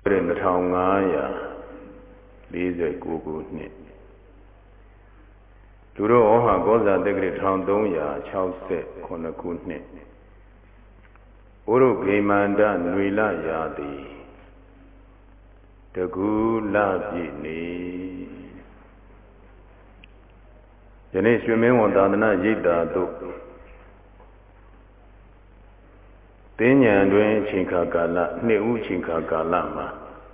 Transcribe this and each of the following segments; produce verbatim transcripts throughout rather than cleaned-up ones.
ထောင်ငါးရာလေးဆယ်ကိုခုနှစ်သူတို့ဩဟာကောဇာတက္ကရာတစ်ထောင်သုံးရာခြောက်ဆယ်ခုနှစ်ခုနှစ်ဩရုဂိမန္တနွေလရာသည်တကူလပြည့်နေယနေ့ရွှေမင်းဝန်သာသနာရိပ်သာသို့တင်းညံတွင်အချိန်ခါကာလနှစ်ဦးအချိန်ခါကာလမှာ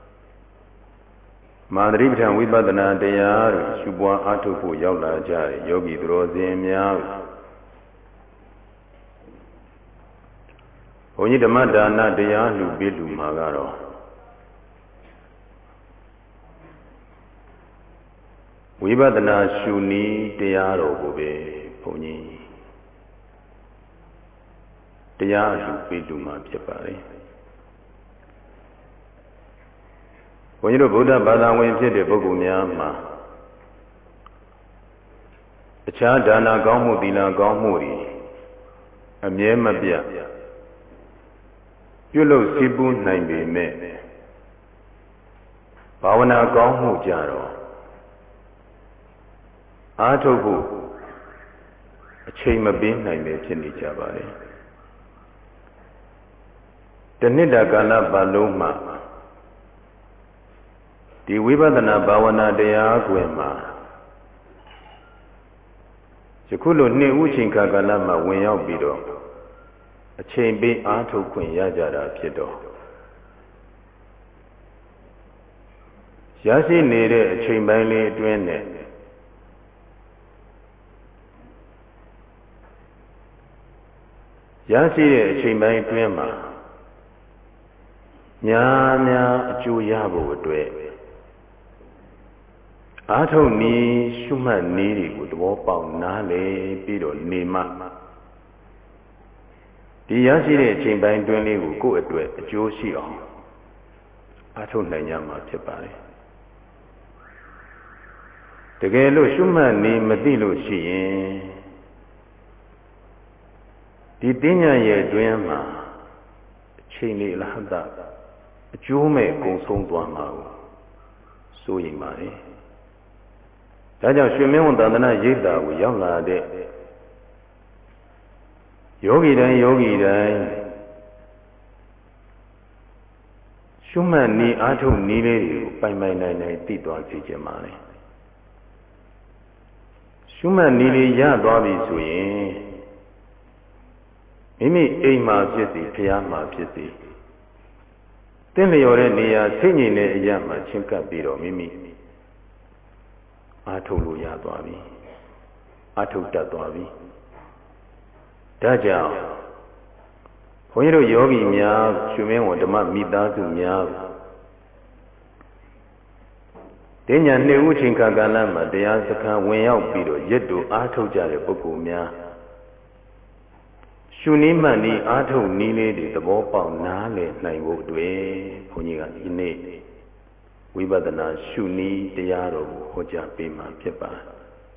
မာသရိပဋ္ဌာန်ဝိပဿနာတရားတွေရှုပွားအားထုတ်ဖို့ရောက်လာကြတဲ့ယောဂီသူတော်စင်များဘုန်းကြီးဓမ္မဒါနတရားလူပေးလူမှာကတော့ဝိပဿနာရှုနည်းတရားတော်ကိုပဲဘုန်းကြီးတရားလူပေးလူမှာဖြစ်ပါတယ်ဘုန်းကြီးတို့ဗုဒ္ဓဘာသာဝင်ဖြစ်တဲ့ပုဂ္ဂိုလ်များမှာအခြားဒါနကောင်းမှုသီလကောင်းမှုတွေအမြဲမပြတ်ပြုလုပ်စီးပူးနိုင်ပေမဲ့ဘာဝနာကောင်းမှုကြတော့အားထုတ်ဖို့အချိန်မပေးနိုင်ပဲဖြစ်နေကြပါလေတဏိတကာလပတ်လုံးမှာဒီဝိပဿနာဘာဝနာတရားကွယ်မှာယခုလိုနှစ်ဦးချိန်ခါကာလမှာဝင်ရောက်ပြီးတော့အချိန်ပေးအားထုတ်ခွင့်ရကြတာဖြစ်တော့ရရှိနေတဲ့အချိန်ပိုင်းလေးအတွင်းနဲ့ရရှိတဲ့အချိန်ပိုင်းအတွင်းမှာများများအကျိုးရဖို့အတွက်အားထုတ်နည်းရှုမှတ်နည်းတွေကိုသဘောပေါက်နားလည်ပြီးတော့နေမှဒီရရှိတဲ့အချိန်ပိုင်းတွင်းလေးကိုကိုယ့်အတွက်အကျိုးရှိအောင်အားထုတ်နိုင်ကြမှာဖြစ်ပါတယ်တကယ်လို့ရှုမှတ်နည်းမသိလို့ရှိရင်ဒီပညာရဲ့အတွင်းမှာအချိန်လေးအလဟတအကျိုးမဲ့ကုံဆုံးသွားမှာကိုစိုးရိမ်ပါလေဒါကြောင့်ရွှေမင်းဝန်သာသနာရိပ်သာကိုရောက်လာတဲ့ယောဂီတိုင်းယောဂီတိုင်းရှုမှတ်နည်းအားထုတ်နည်းလေးတွေကိုပိုင်ပိုင်နိုင်နိုင်သိသွားစေချင်ပါလေရှုမှတ်နည်းလေးရသွားပြီဆိုရင်မိမိအိမ်မှာဖြစ်စီဖျားမှာဖြစ်စီတင့်လျော်တဲ့နေရာစိတ်ငြိမ်တဲ့အရာမှာချင်းကပ်ပြီးတော့မိမိအားထုတ်လို့ရသွားပြီအားထုတ်တတ်သွားပြီဒါကြောင့်ဘုန်းကြီးတို့ယောဂီများရွှေမင်းဝန်ဓမ္မမိသားစုများတင်းညာနှစ်ဦးချင်းကာလမှာတရားစခန်းဝင်ရောက်ပြီးတော့ရစ်တူအားထုတ်ကြတဲ့ပုဂ္ဂိုလ်များရှုနည်းမှန်နည်းအားထုတ်နည်းလေးတွေသဘောပေါက်နားလည်နိုင်ဖို့အတွက်ဘုန်းကြီးကဒီနေ့ဝိပဿနာရှုနည်းတရားတော်ကိုဟောကြားပေးမှာဖြစ်ပါတယ်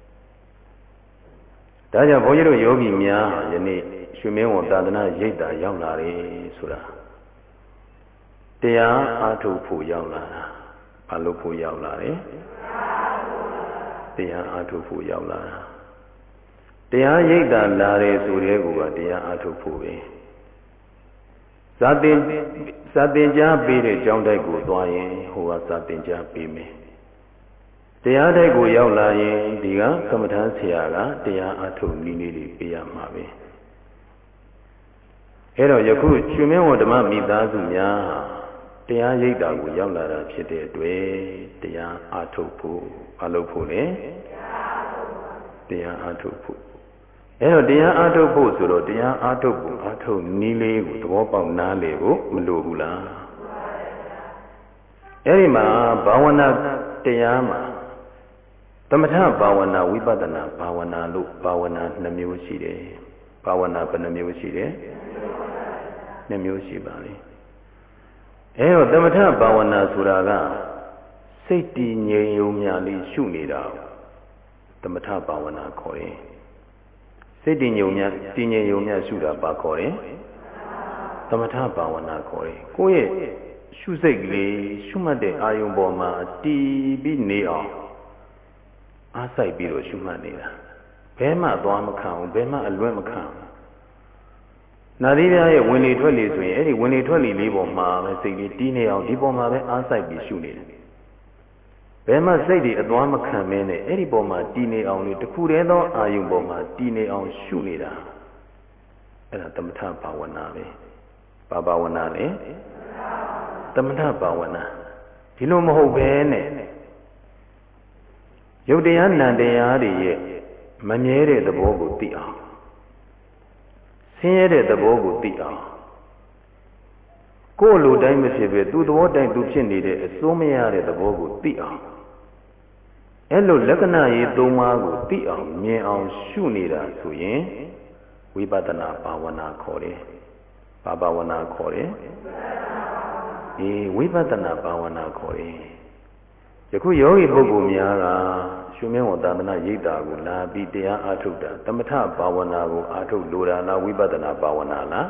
။ဒါကြောင့်ဘုန်းကြီးတို့ယောဂီများယနေ့ရွှေမင်းဝန်သာသနာရိပ်သာရောက်လာတယ်ဆိုတာတရားအားထုတ်ဖို့ရောက်လာတာဘာလို့ဖို့ရောက်လာလဲတရားအားထုတ်ဖို့ရောက်လာတာတရားရိပ်သာလာတယ်ဆိုတဲ့ကူကတရားအားထုတ်ဖို့ပဲဇာတင်ဇာတင်ကြားပေးတဲ့ကျောင်းတိုက်ကိုသွားရင်ဟိုကဇာတင်ကြားပေးမယ်တရားတိုက်ကိုရောက်လာရင်ဒီကကမ္မဋ္ဌာန်းဆရာကတရားအားထုတ်နည်းလေးတွေပေးရမှာပဲအဲ့တော့ယခုရွှေမင်းဝန်ဓမ္မမိသားစုများတရားရိပ်သာကိုရောက်လာတာဖြစ်တဲ့အတွက်တရားအားထုတ်ဖို့မလုပ်ဖို့လေတရားအားထုတ်ဖို့အဲ့တော့တရားအားထုတ်ဖို့ဆိုတော့တရားအားထုတ်ဖို့အားထုတ်နည်းလေးကိုသဘောပေါက်နားလည်ဖို့မလိုဘူးလားအဲ့ဒီမှာဘာဝနာတရားမှာသမထဘာဝနာဝိပဿနာဘာဝနာလို့ဘာဝနာနှစ်မျိုးရှိတယ်ဘာဝနာဘယ်နှမျိုးရှိတယ်နှစ်မျိုးရှိပါလေအဲ့တော့သမထဘာဝနာဆိုတာကစိတ်တည်ငြိမ်ယုံများလေးရှုနေတာသမထဘာဝနာခေါ်တယ်စိတ်တည်ငြိမ်များတည်ငြိမ်ယုံများရှုတာပါခေါ်တယ်သမထဘာဝနာခေါ်တယ်ကိုယ့်ရဲ့ရှုစိတ်ကလေးရှုမှတ်တဲ့အာယုံပေါ်မှာတည်ပြီးနေအောင်အားစိုက်ပြီးတော့ရှုမှတ်နေတာဘဲမှသွားမခံဘူးဘဲမှအလွဲ့မခံဘူးနာသီးပြားရဲ့ဝင်လေထွက်လေဆိုရင်အဲ့ဒီဝင်လေထွက်လေလေးပေါ်မှာပဲစိတ်လေးတည်နေအောင်ဒီပေါ်မှာပဲအားစိုက်ပြီးရှုနေတယ်ဘယ်မှစိတ်တွေအသွားမခံမင်းနဲ့အဲ့ဒီပေါ်မှာတည်နေအောင်လေတခုတည်းသောအာယုံပေါ်မှာတည်နေအောင်ရှုနေတာအဲ့ဒါသမထဘာဝနာပဲဘာဘာဝနာလဲသမထဘာဝနာဒီလိုမဟုတ်ဘဲနဲ့ယုတ်တရားနံတရားတွေရဲ့မမြဲတဲ့သဘောကိုသိအောင်ဆင်းရဲတဲ့သဘောကိုသိအောင်ကိုယ်လိုတိုင်းမဖြစ်ပဲသူ့သဘောတိုင်းသူဖြစ်နေတဲ့အစိုးမရတဲ့သဘောကိုသိအောင်အဲ့လိုလက္ခဏာရေးသုံးပါးကိုသိအောင်မြင်အောင်ရှုနေတာဆိုရင်ဝိပဿနာဘာဝနာခေါ်တယ်။ဘာဘာဝနာခေါ်တယ်။ဒီဝိပဿနာဘာဝနာခေါ်တယ်။ယခုယောဂီပုဂ္ဂိုလ်များကရှုမြဲဝသာသနာရိပ်တာကိုလာပြီးတရားအားထုတ်တာသမထဘာဝနာကိုအားထုတ်လိုတာလားဝိပဿနာဘာဝနာလား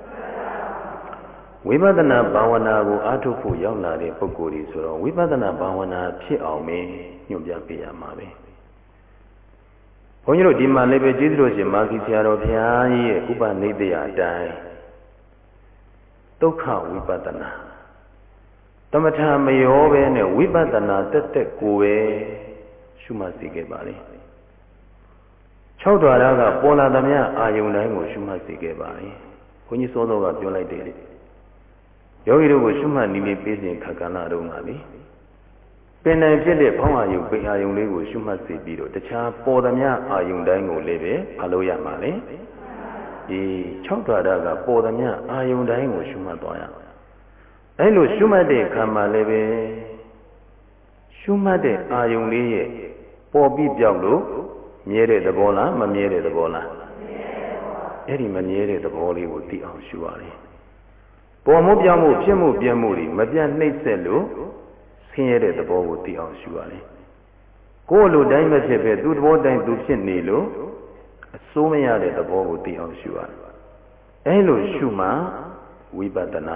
ဝိပဿနာဘာဝနာကိုအားထုတ်ဖို့ရောက်လာတဲ့ပုဂ္ဂိုလ်တွေဆိုတော့ဝိပဿနာဘာဝနာဖြစ်အောင်ပဲညွှန်ပြပေးရမှာပဲဘုန်းကြီးတို့ဒီမှာလည်းပဲကျေးဇူးတော်ရှင်မာဂီဆရာတော်ဘုရားကြီးရဲ့ဥပနိဒေယအတိုင်းဒုက္ခဝိပဿနာသမထမရောပဲနဲ့ဝိပဿနာတက်တက်ကိုပဲရှုမှတ်စေခဲ့ပါလေ၆ဓာရကပေါ်လာသမျှအာယုန်တိုင်းကိုရှုမှတ်စေခဲ့ပါလေဘုန်းကြီးစောစောကပြောလိုက်တယ်လေယောဂီတို့ကိုရှုမှတ်နည်းနည်းပေးစဉ်ခက္ကဏတော့မှာလေပင်နိုင်ဖြစ်တဲ့ဘောင်းအာယုပင်အာယုလေးကိုရှုမှတ်စေပြီးတော့တခြားပေါ်သမျှအာယုတိုင်းကိုလည်းပဲမလုပ်ရမှာလေဒီ၆ဓာတ်ကပေါ်သမျှအာယုတိုင်းကိုရှုမှတ်သွားရအဲလိုရှုမှတ်တဲ့အခါမှာလည်းပဲရှုမှတ်တဲ့အာယုလေးရဲ့ပေါ်ပြီးပြောက်လို့မြဲတဲ့သဘောလားမမြဲတဲ့သဘောလားအဲ့ဒီမမြဲတဲ့သဘောလေးကိုသိအောင်ရှုရတယ်ပေါ်မှုပြောင်းမှုဖြစ်မှုပြည့်မှုတွေမပြတ်နှိမ့်ဆက်လို့ဆင်းရဲတဲ့သဘောကိုသိအောင်ရှုရတယ်။ကိုယ်လိုတိုင်းမဖြစ်ပဲသူ့သဘောတိုင်းသူဖြစ်နေလို့အစိုးမရတဲ့သဘောကိုသိအောင်ရှုရတယ်။အဲလိုရှုမှဝိပဿနာ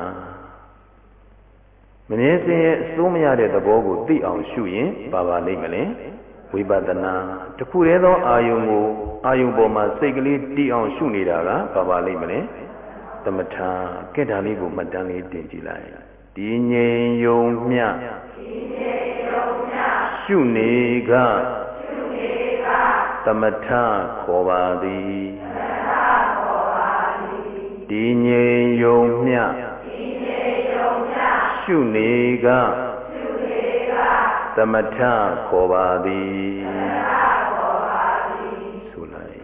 မမြဲစင်ရဲ့အစိုးမရတဲ့သဘောကိုသိအောင်ရှုရင်ဘာပါလိမ့်မလဲဝိပဿနာတခုတည်းသောအာယုံကိုအာယုံပေါ်မှာစိတ်ကလေးတည်အောင်ရှုနေတာကဘာပါလိမ့်မလဲသမထကဲ့ဒါလေးကိုမှတ်တမ်းလေးတင်ကြည့်လိုက်ဒီငြိမ်ယုံမြရှုနေကသမထခေါ်ပါသည်ဒီငြိမ်ယုံမြရှုနေကသမထခေါ်ပါသည်ဆိုလိုက်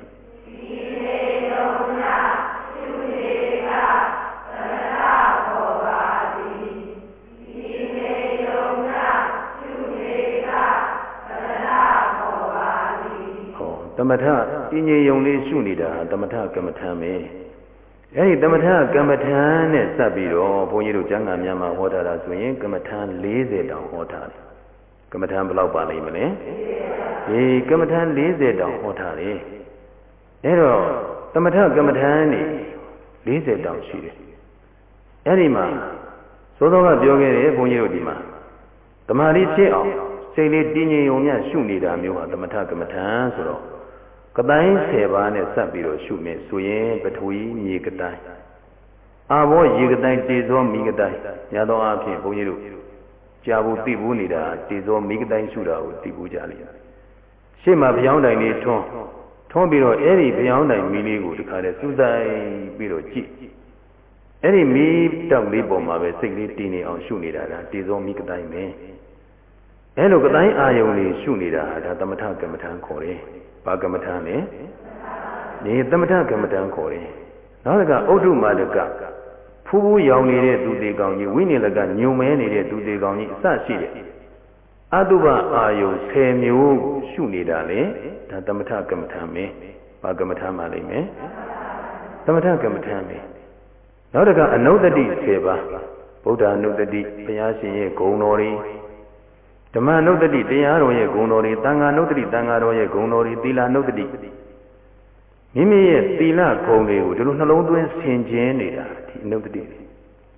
သမထအင်းကြီးယုံလေးရှုနေတာသမထကမ္မထံပဲအဲဒီသမထကမ္မထံနဲ့စပ်ပြီးတော့ဘုန်းကြီးတို့ကျမ်းဂန်များမှာဟောထားတာဆိုရင်ကမ္မထံ၄၀တောင်ဟောထားတယ်ကမ္မထံဘယ်လောက်ပါလိမ့်မလဲဒီကမ္မထံ၄၀တောင်ဟောထားတယ်အဲတော့သမထကမ္မထံနေ၄၀တောင်ရှိတယ်အဲဒီမှာသို့တော်ကပြောခဲ့တယ်ဘုန်းကြီးတို့ဒီမှာသမာဓိဖြစ်အောင်စိတ်လေးတည်ငြိမ်ုံမြရှုနေတာမျိုးဟာသမထကမ္မထံဆိုတော့ကတိုင်းဆယ်ပါးနဲ့စပ်ပြီးတော့ရှုမယ်ဆိုရင်ပထဝီမြေကတိုင်းအာဘောရေကတိုင်းတေဇောမိကတိုင်းညသောအဖြစ်ဘုန်းကြီးတို့ကြာဘူးသိဘူးနေတာတေဇောမိကတိုင်းရှုတာကိုသိဘူးကြလိမ့်မယ်ရှေ့မှာဘယောင်းတိုင်လေးထွန်းထွန်းပြီးတော့အဲ့ဒီဘယောင်းတိုင်မီးလေးကိုဒီခါလဲစူးစိုက်ပြီးတော့ကြည့်အဲ့ဒီမီးတောက်လေးပေါ်မှာပဲစိတ်လေးတည်နေအောင်ရှုနေတာကတေဇောမိကတိုင်းပဲအဲ့လိုကတိုင်းအာယုံလေးရှုနေတာဟာဒါသမထကမ္မထံခေါ်တယ်ဘာကမ္မထံလဲဒီသမထကမ္မထံခေါ်တယ်နောက်တစ်ခါဥဒ္ဓမာတကဖူးဖူးရောင်နေတဲ့သူတေကောင်ကြီးဝိနည်းလကညုံမဲနေတဲ့သူတေကောင်ကြီးအစရှိတယ်အတုပအာယုံဆယ်မျိုးရှုနေတာလေဒါသမထကမ္မထံပဲဘာကမ္မထံပါလိမ့်မယ်သမထကမ္မထံပဲနောက်တစ်ခါအနုတ္တိဆယ်ပါးဗုဒ္ဓအနုတ္တိဘုရားရှင်ရဲ့ဂုဏ်တော်တွေဓမ္မနုတ္တိတရားတော်ရဲ့ဂုဏ်တော်တွေသံဃာနုတ္တိသံဃာတော်ရဲ့ဂုဏ်တော်တွေသီလနုတ္တိမိမိရဲ့သီလဂုဏ်တွေကိုဒီလိုနှလုံးသွင်းဆင်ခြင်နေတာဒီနုတ္တိ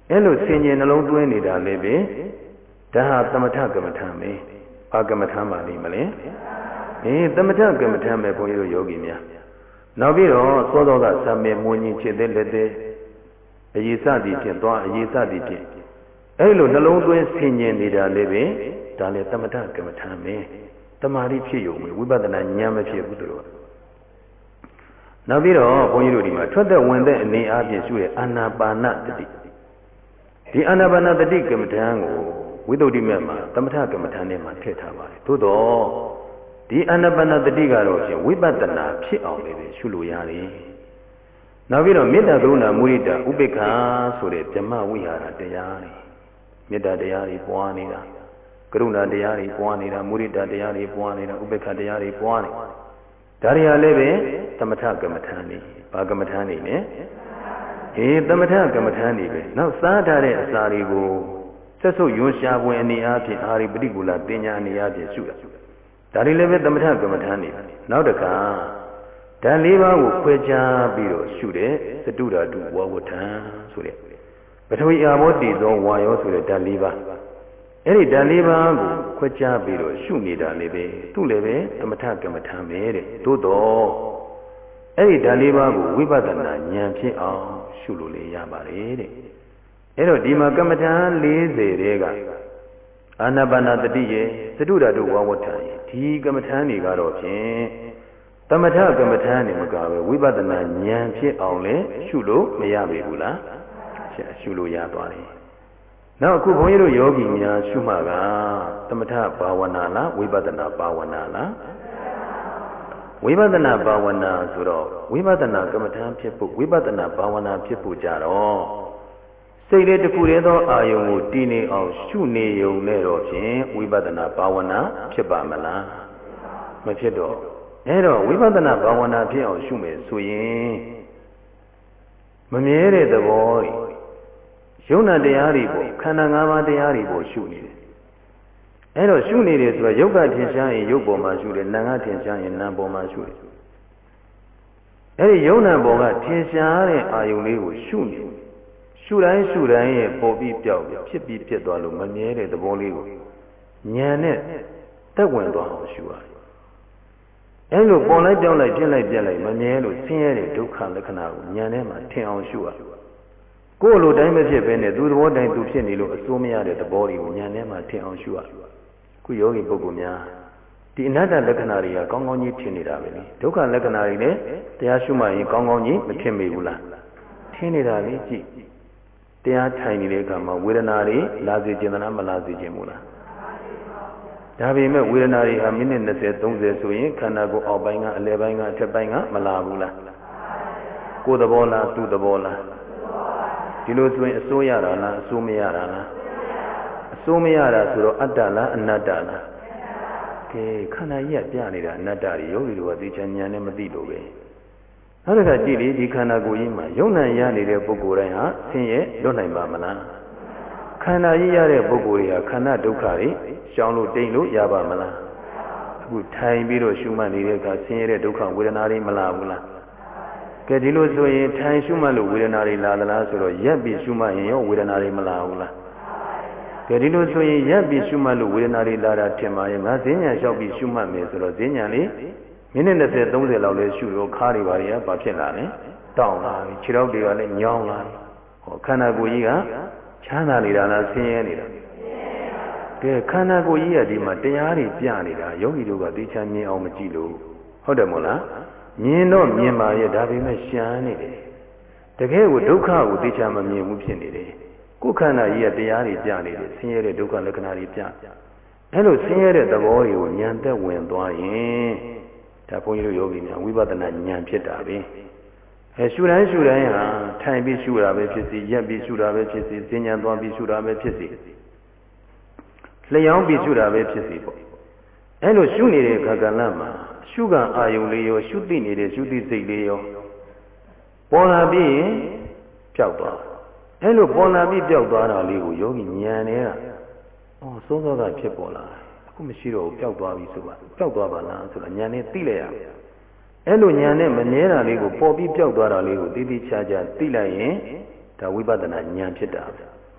အဲ့လိုဆင်ញင်နှလုံးသွင်းနေတာလည်းပဲဒါဟာသမထကမ္မထာပဲဘာကမ္မထာမှလိမ့်မလဲအေးသမထကမ္မထာပဲဘုန်းကြီးတို့ယောဂီများနောက်ပြီးတော့သောသောကသမေမွေးကြီးခြေသက်လက်သက်အရေးစသည်ဖြင့်သွားအရေးစသည်ဖြင့်အဲ့လိုနှလုံးသွင်းဆင်ញင်နေတာလည်းပဲဒါလည်းသမထကမ္မထာပဲတမာတိဖြစ်ရုံပဲဝိပဿနာဉာဏ်မဖြစ်ဘူးတို့နောက်ပြီးတော့ဘုန်းကြီးတို့ဒီမှာထွက်သက်ဝင်သက်အနေအားဖြင့်ရှုတဲ့အာနာပါနတတိဒီအာနာပါနတတိကမ္မထာကိုဝိသုဒ္ဓိမေမှာသမထကမ္မထာနဲ့မှထည့်ထားပါတယ်သို့တော့ဒီအာနာပါနတတိကတော့ဖြင့်ဝိပဿနာဖြစ်အောင်လည်းရှုလို့ရတယ်နောက်ပြီးတော့မေတ္တာကရုဏာမုဒိတာဥပေက္ခဆိုတဲ့ဓမ္မဝိဟာရတရားတွေမေတ္တာတရားတွေပွားနေတာကရုဏာတရားတွေပွားနေတာမုဒိတာတရားတွေပွားနေတာဥပေက္ခတရားတွေပွားနေဒါတွေဟာလည်းပဲသမထကမ္မထာနေဘာကမ္မထာနေလဲအေးသမထကမ္မထာနေပဲနောက်စားထားတဲ့အစာတွေကိုဆက်စုပ်ယွန်းရှားပွင့်အနေအားဖြင့်အာရိပတိကူလာပညာအနေအားဖြင့်ရှုတာဒါတွေလည်းပဲသမထကမ္မထာနေနောက်တခါဓာတ်လေးပါးကိုခွဲခြားပြီးတော့ရှုတဲ့သတုဓာတုဝဝဋ္ဌံဆိုတဲ့ပထဝီအာဘောတိသောဝါယောဆိုတဲ့ဓာတ်လေးပါးအဲ့ဒီဓာတ်လေးပါးကိုခွဲခြားပြီးတော့ရှုနေတာလည်းပဲသူ့လည်းပဲသမထကမ္မထာပဲတဲ့သို့တော့အဲ့ဒီဓာတ်လေးပါးကိုဝိပဿနာဉာဏ်ဖြစ်အောင်ရှုလို့လေရပါတယ်တဲ့အဲ့တော့ဒီမှာကမ္မထာ၄၀တဲကအာနာပါနတတိရဲ့သတုဓာတုဝဝဋ္ဌံဒီကမ္မထာတွေကတော့ဖြင့်သမထကမ္မထာနေမကပဲဝိပဿနာဉာဏ်ဖြစ်အောင်လဲရှုလို့မရပြီဘူးလားရှုလို့ရသွားတယ်နောက်အခုဘုန်းကြီးတို့ယောဂီများရှုမှကသမထဘာဝနာလားဝိပဿနာဘာဝနာလားဝိပဿနာဘာဝနာဆိုတော့ဝိပဿနာကမ္မထာဖြစ်ဖို့ဝိပဿနာဘာဝနာဖြစ်ဖို့ကြတော့စိတ်လေးတစ်ခုတည်းသောအာယုံကိုတည်နေအောင်ရှုနေုံနဲ့တော့ဖြင့်ဝိပဿနာဘာဝနာဖြစ်ပါမလားမဖြစ်တော့အဲ့တော့ဝိပဿနာဘာဝနာဖြစ်အောင်ရှုမယ်ဆိုရင်မမြဲတဲ့သဘောတွေယုံနာတရားတွေပေါ့ခန္ဓာ၅ပါးတရားတွေပေါ့ရှုနေတယ်အဲ့တော့ရှုနေတယ်ဆိုတော့ယုတ်ကထင်ရှားရင်ယုတ်ပေါ်မှာရှုတယ်နာငါထင်ရှားရင်နာပေါ်မှာရှုတယ်အဲ့ဒီယုံနာပေါ်ကထင်ရှားတဲ့အာယုံလေးကိုရှုနေရှုတိုင်းရှုတိုင်းရဲ့ပေါ်ပြီးပြောက်ဖြစ်ပြီးဖြစ်သွားလို့မမြဲတဲ့သဘောလေးကိုဉာဏ်နဲ့တက်ဝင်သွားအောင်ရှုရတယ်အဲ့လိုပေါ်လိုက်ပြောင်းလိုက်ပြင်းလိုက်ပြက်လိုက်မမြဲလို့ဆင်းရဲတဲ့ဒုက္ခလက္ခဏာကိုဉာဏ်ထဲမှာထင်အောင်ရှုရကိုယ်လိုတိုင်းမဖြစ်ဘဲနဲ့သူသဘောတိုင်းသူဖြစ်နေလို့အစိုးမရတဲ့သဘောတွေကိုဉာဏ်ထဲမှာထင်အောင်ရှုရခုယောဂီပုဂ္ဂိုလ်များဒီအနတ္တလက္ခဏာတွေကကောင်းကောင်းကြီးထင်နေတာပဲလေဒုက္ခလက္ခဏာတွေလည်းတရားရှုမှရင်ကောင်းကောင်းကြီးမထင်မိဘူးလားထင်နေတာလေကြည့်တရားထိုင်နေတဲ့အခါမှာဝေဒနာတွေလာစေခြင်းလားမလာစေခြင်းဘူးလားဒါပေမဲ့ဝေဒနာတွေဟာမိနစ်၂၀ ၃၀ဆိုရင်ခန္ဓာကိုယ်အောက်ပိုင်းကအလယ်ပိုင်းကအထက်ပိုင်းကမလာဘူးလားကိုယ်သဘောလားသူ့သဘောလားဒီလိုဆိုရင်အစိုးရတာလားအစိုးမရတာလားအစိုးမရတာဆိုတော့အတ္တလားအနတ္တလားကဲခန္ဓာကြီးကပြနေတာအနတ္တတွေယောဂီတို့ကသိချင်ဉာဏ်နဲ့မသိလို့ပဲနောက်တစ်ခါကြည့်လေဒီခန္ဓာကိုယ်ကြီးမှာယုံနာရနေတဲ့ပုဂ္ဂိုလ်တိုင်းဟာဆင်းရဲလွတ်နိုင်ပါမလားခန္ဓာကြီးရတဲ့ပုဂ္ဂိုလ်တွေဟာခန္ဓာဒုက္ခတွေရှောင်လို့တိမ်လို့ရပါမလားအခုထိုင်ပြီးတော့ရှုမှတ်နေတဲ့အခါဆင်းရဲတဲ့ဒုက္ခဝေဒနာတွေမလာဘူးလားကဲဒီလိုဆိုရင်ထိုင်ရှုမှတ်လို့ဝေဒနာတွေလာသလားဆိုတော့ရက်ပြီးရှုမှတ်ရင်ရောဝေဒနာတွေမလာဘူးလားကဲဒီလိုဆိုရင်ရက်ပြီးရှုမှတ်လို့ဝေဒနာတွေလာတာထင်ပါရဲ့ငါဈဉ္ညာလျှောက်ပြီးရှုမှတ်မယ်ဆိုတော့ဈဉ္ညာလေးမိနစ်၂၀ ၃၀လောက်လဲရှုတော့ခါးတွေပါတွေကဘာဖြစ်လာလဲတောင်းလာပြီခြေထောက်တွေကလည်းညောင်းလာပြီဟောခန္ဓာကိုယ်ကြီးကချမ်းသာနေတာလားဆင်းရဲနေတာကဲခန္ဓာကိုယ်ကြီးကဒီမှာတရားတွေပြနေတာယောဂီတို့ကသိချမ်းမြင်အောင်မကြည့်လို့ဟုတ်တယ်မို့လားမြင်တော့မြင်ပါရဲ့ဒါပေမဲ့ရှမ်းနေတယ်တကယ်ကိုဒုက္ခကိုသိချမ်းမမြင်ဘူးဖြစ်နေတယ်ကိုယ်ခန္ဓာကြီးကတရားတွေပြနေတယ်ဆင်းရဲတဲ့ဒုက္ခလက္ခဏာတွေပြအဲ့လိုဆင်းရဲတဲ့သဘောတွေကိုဉာဏ်သက်ဝင်သွားရင်ဒါဘုန်းကြီးတို့ယောဂီများဝိပဿနာဉာဏ်ဖြစ်တာပဲအဲရှုတိုင်းရှုတိုင်းဟာထိုင်ပြီးရှုတာပဲဖြစ်စီရက်ပြီးရှုတာပဲဖြစ်စီဉာဏ်သွားပြီးရှုတာပဲဖြစ်စီလျှောင်းပြီးရှုတာပဲဖြစ်စီပေါ့အဲလိုရှုနေတဲ့ခါကလမှာရှုကအာယုံလေးရောရှုသိနေတဲ့ရှုသိစိတ်လေးရောပေါ်လာပြီးရင်ပျောက်သွားအဲလိုပေါ်လာပြီးပျောက်သွားတာလေးကိုယောဂီဉာဏ်နဲ့ကအော်စိုးစောကဖြစ်ပေါ်လာအခုမရှိတော့ဘူးပျောက်သွားပြီဆိုပါပျောက်သွားပါလားဆိုတာဉာဏ်နဲ့သိလိုက်ရအဲ့လိုဉာဏ်နဲ့မမြဲတာလေးကိုပေါ်ပြီးပျောက်သွားတာလေးကိုသိသိချာချာသိလိုက်ရင်ဒါဝိပဿနာဉာဏ်ဖြစ်တာ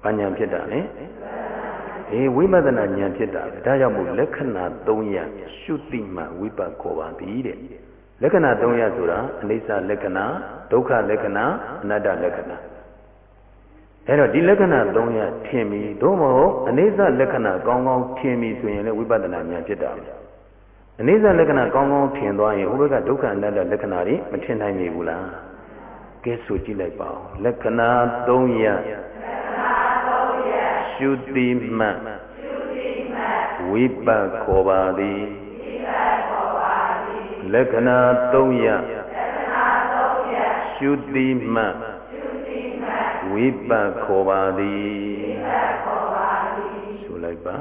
ဘာဉာဏ်ဖြစ်တာလဲအေးဝိပဿနာဉာဏ်ဖြစ်တာဒါကြောင့်မို့လက္ခဏာသုံးရပ်ရှုတိမှဝိပတ်ခေါ်ပါသည်တဲ့လက္ခဏာသုံးရပ်ဆိုတာအနိစ္စလက္ခဏာဒုက္ခလက္ခဏာအနတ္တလက္ခဏာအဲ့တော့ဒီလက္ခဏာသုံးရပ်ထင်ပြီးသို့မဟုတ်အနိစ္စလက္ခဏာကောင်းကောင်းထင်ပြီးဆိုရင်လည်းဝိပဿနာဉာဏ်ဖြစ်တာပဲအနိစ္စလက္ခဏာကောင်းကောင်းထင်သွားရင်ဟိုဘက်ကဒုက္ခအနတ္တလက္ခဏာတွေမထင်နိုင်နေဘူးလားကဲဆိုကြည့်လိုက်ပါဦးလက္ခဏာသုံးရပ်ရှုတိမှဝိပတ်ခေါ်ပါသည်လက္ခဏာသုံးရပ်ရှုတိမှဝိပတ်ခေါ်ပါသည်ဆိုလိုက်ပါ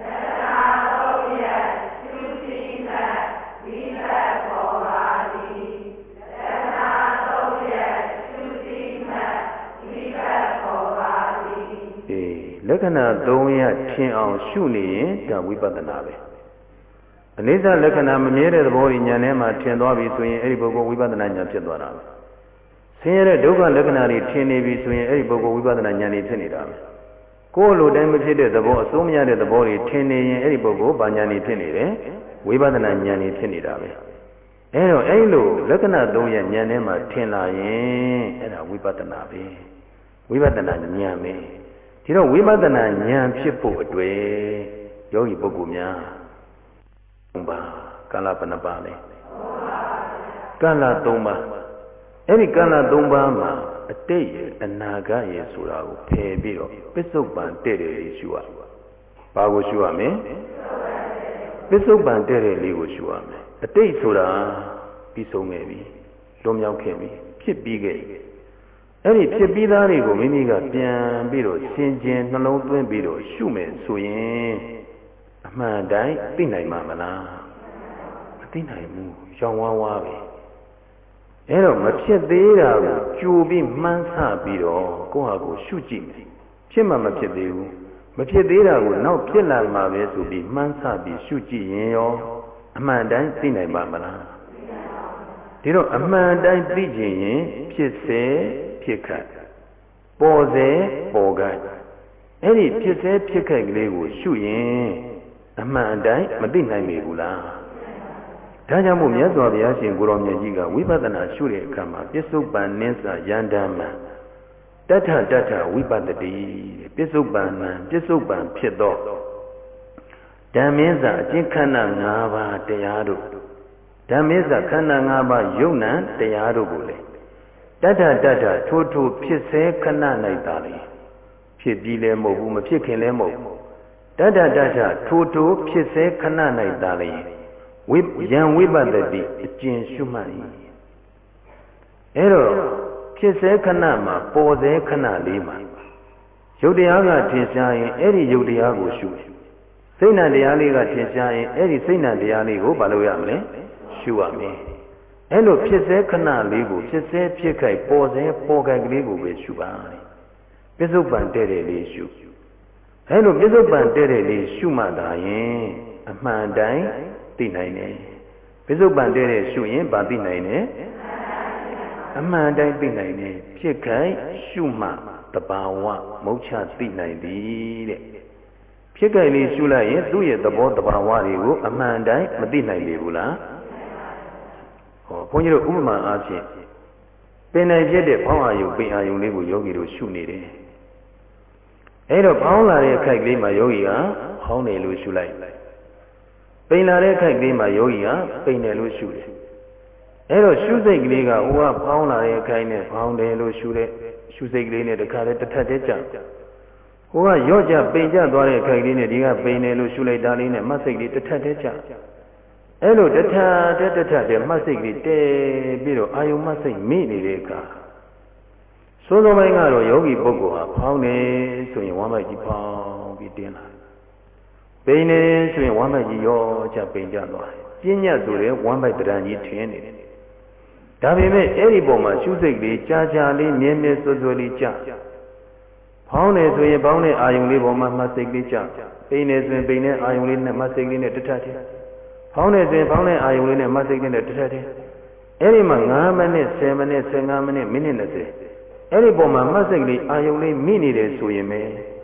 လက္ခဏာသုံးရပ်ထင်အောင်ရှုနေရင်ဒါဝိပဿနာပဲအနိစ္စလက္ခဏာမမြဲတဲ့သဘောဉာဏ်ထဲမှာထင်သွားပြီဆိုရင်အဲ့ဒီပုဂ္ဂိုလ်ဝိပဿနာဉာဏ်ဖြစ်သွားတာပဲဆင်းရဲတဲ့ဒုက္ခလက္ခဏာတွေထင်နေပြီဆိုရင်အဲ့ဒီပုဂ္ဂိုလ်ဝိပဿနာဉာဏ်တွေဖြစ်နေတာပဲကိုယ်လိုတိုင်းမဖြစ်တဲ့သဘောအစိုးမရတဲ့သဘောတွေထင်နေရင်အဲ့ဒီပုဂ္ဂိုလ်ဘာဉာဏ်တွေဖြစ်နေတယ်ဝိပဿနာဉာဏ်တွေဖြစ်နေတာပဲအဲ့တော့အဲ့လိုလက္ခဏာသုံးရပ်ဉာဏ်ထဲမှာထင်လာရင်အဲ့ဒါဝိပဿနာပဲဝိပဿနာဉာဏ်ပဲဒီတော့ဝိပဿနာဉာဏ်ဖြစ်ဖို့အတွက်ယောဂီပုဂ္ဂိုလ်များသုံးပါကာလဘယ်နှပါလဲကာလသုံးပါအဲ့ဒီကာလသုံးပါမှာအတိတ်ရအနာဂတ်ရဆိုတာကိုဖယ်ပြီးတော့ပစ္စုပန်တဲ့တယ်လေးရှုရဘာကိုရှုရမလဲပစ္စုပန်တဲ့တယ်လေးကိုရှုရမယ်အတိတ်ဆိုတာပြီးဆုံးခဲ့ပြီလွန်မြောက်ခဲ့ပြီဖြစ်ပြီးခဲ့အဲ့ဒီဖြစ်ပြီးသားတွေကိုမိမိကပြန်ပြီးတော့ရှင်းချင်းနှလုံးသွင်းပြီးတော့ရှုမယ်ဆိုရင်အမှန်တိုင်းသိနိုင်မှာမလားမသိနိုင်ဘူးရောင်ဝါးဝါးပဲအဲ့တော့မဖြစ်သေးတာကိုကြိုပြီးမှန်းဆပြီးတော့ကိုယ့်ဟာကိုယ်ရှုကြည့်မယ်ဖြစ်မှမဖြစ်သေးဘူးမဖြစ်သေးတာကိုနောက်ဖြစ်လာမှာပဲဆိုပြီးမှန်းဆပြီးရှုကြည့်ရင်ရောအမှန်တိုင်းသိနိုင်ပါမလားဒီတော့အမှန်တိုင်းသိချင်ရင်ဖြစ်စေဖြစ်ခတ်ပေါ်စေပေါ်ကအဲ့ဒီဖြစ်စေဖြစ်ခတ်ကလေးကိုရှုရင်အမှန်တိုင်းမသိနိုင်မိဘူးလားဒါကြောင့်မို့မြတ်စွာဘုရားရှင်ကိုရောင်မြတ်ကြီးကဝိပဿနာရှုတဲ့အခါမှာပစ္စုပန်နင်းစယန္တမတထတထဝိပဿတိပစ္စုပန်နံပစ္စုပန်ဖြစ်သောဓမ္မင်းစာအကျင့်ခန္ဓာ၅ပါးတရားတို့ဓမ္မင်းစာခန္ဓာ၅ပါးယုံနံတရားတို့ကိုလေတထတထထိုးထိုးဖြစ်စေခဏ၌သာလေဖြစ်ပြီးလည်းမဟုတ်ဘူးမဖြစ်ခင်လည်းမဟုတ်ဘူးတထတထထိုးထိုးဖြစ်စေခဏ၌သာလေဝိယံဝိပဿတိအကျဉ်ရှုမှတ်၏အဲ့တော့ဖြစ်စေခဏမှာပေါ်စေခဏလေးမှာယုတ်တရားကထင်ရှားရင်အဲ့ဒီယုတ်တရားကိုရှုစိတ်နှံတရားလေးကထင်ရှားရင်အဲ့ဒီစိတ်နှံတရားလေးကိုမလုပ်ရမလဲရှုရမယ်အဲ့လိုဖြစ်စေခဏလေးကိုဖြစ်စေဖြစ်ခိုက်ပေါ်စေပေါ်ခိုက်ကလေးကိုပဲရှုပါပစ္စုပန်တဲ့တဲ့လေးရှုအဲ့လိုပစ္စုပန်တဲ့တဲ့လေးရှုမှသာရင်အမှန်တိုင်းသိနိုင်တယ်ပစ္စုပန်တဲ့တဲ့ရှုရင်ဗာသိနိုင်တယ်အမှန်တိုင်းသိနိုင်တယ်ဖြစ်ခိုက်ရှုမှတဘာဝမုတ်ချသိနိုင်သည်တဲ့ဖြစ်ခိုက်လေးရှုလိုက်ရင်သူ့ရဲ့သဘောတဘာဝတွေကိုအမှန်တိုင်းမသိနိုင်လေဘူးလားဟောဘုန်းကြီးတို့ဥပမာအားဖြင့်ပင်နိုင်ဖြစ်တဲ့ဘောင်းအာယုပင်အာယုလေးကိုယောဂီတို့ရှုနေတယ်အဲ့တော့ဘောင်းလာတဲ့ခိုက်ကလေးမှာယောဂီကဘောင်းတယ်လို့ရှုလိုက်ပိန်လာတဲ့ခိုက်ကလေးမှာယောဂီကပိန်တယ်လို့ရှုတယ်အဲ့တော့ရှုစိတ်ကလေးကဟိုကဘောင်းလာတဲ့ခိုက်နဲ့ဘောင်းတယ်လို့ရှုတဲ့ရှုစိတ်ကလေးနဲ့တခါတည်းတစ်ထပ်တည်းကြဟိုကရော့ကြပိန်ကြသွားတဲ့ခိုက်ကလေးနဲ့ဒီကပိန်တယ်လို့ရှုလိုက်တာလေးနဲ့မှတ်စိတ်ကလေးတစ်ထပ်တည်းကြအဲ့လိုတထတက်တထတဲ့မှတ်စိတ်ကလေးတဲပြီးတော့အာယုံမှတ်စိတ်မိနေတဲ့အခါစိုးစိုးပိုင်းကတော့ယောဂီပုဂ္ဂိုလ်ဟာဖောင်းနေဆိုရင်ဝမ်းမိုက်ကြီးဖောင်းပြီးတင်းလာပိန်နေဆိုရင်ဝမ်းမိုက်ကြီးရောချပိန်ကြသွားတယ်ပြဉ္ညတ်ဆိုတဲ့ဝမ်းမိုက်တရံကြီးထင်းနေတယ်ဒါပေမဲ့အဲ့ဒီပုံမှာရှုစိတ်ကလေးကြာကြာလေးမြဲမြဲစွစွလေးကြာဖောင်းနေဆိုရင်ဖောင်းတဲ့အာယုံလေးပုံမှာမှတ်စိတ်ကလေးကြာပိန်နေဆိုရင်ပိန်တဲ့အာယုံလေးနဲ့မှတ်စိတ်ကလေးနဲ့တထထဖောင်းနေစဉ်ဖောင်းတဲ့အာယုံလေးနဲ့မှတ်စိတ်နဲ့တထထအဲ့ဒီမှာ၅မိနစ်၁၀မိနစ်၁၅မိနစ်မိနစ်၂၀အဲ့ဒီပုံမှာမှတ်စိတ်လေးအာယုံလေးမိနေတယ်ဆိုရင်ပဲ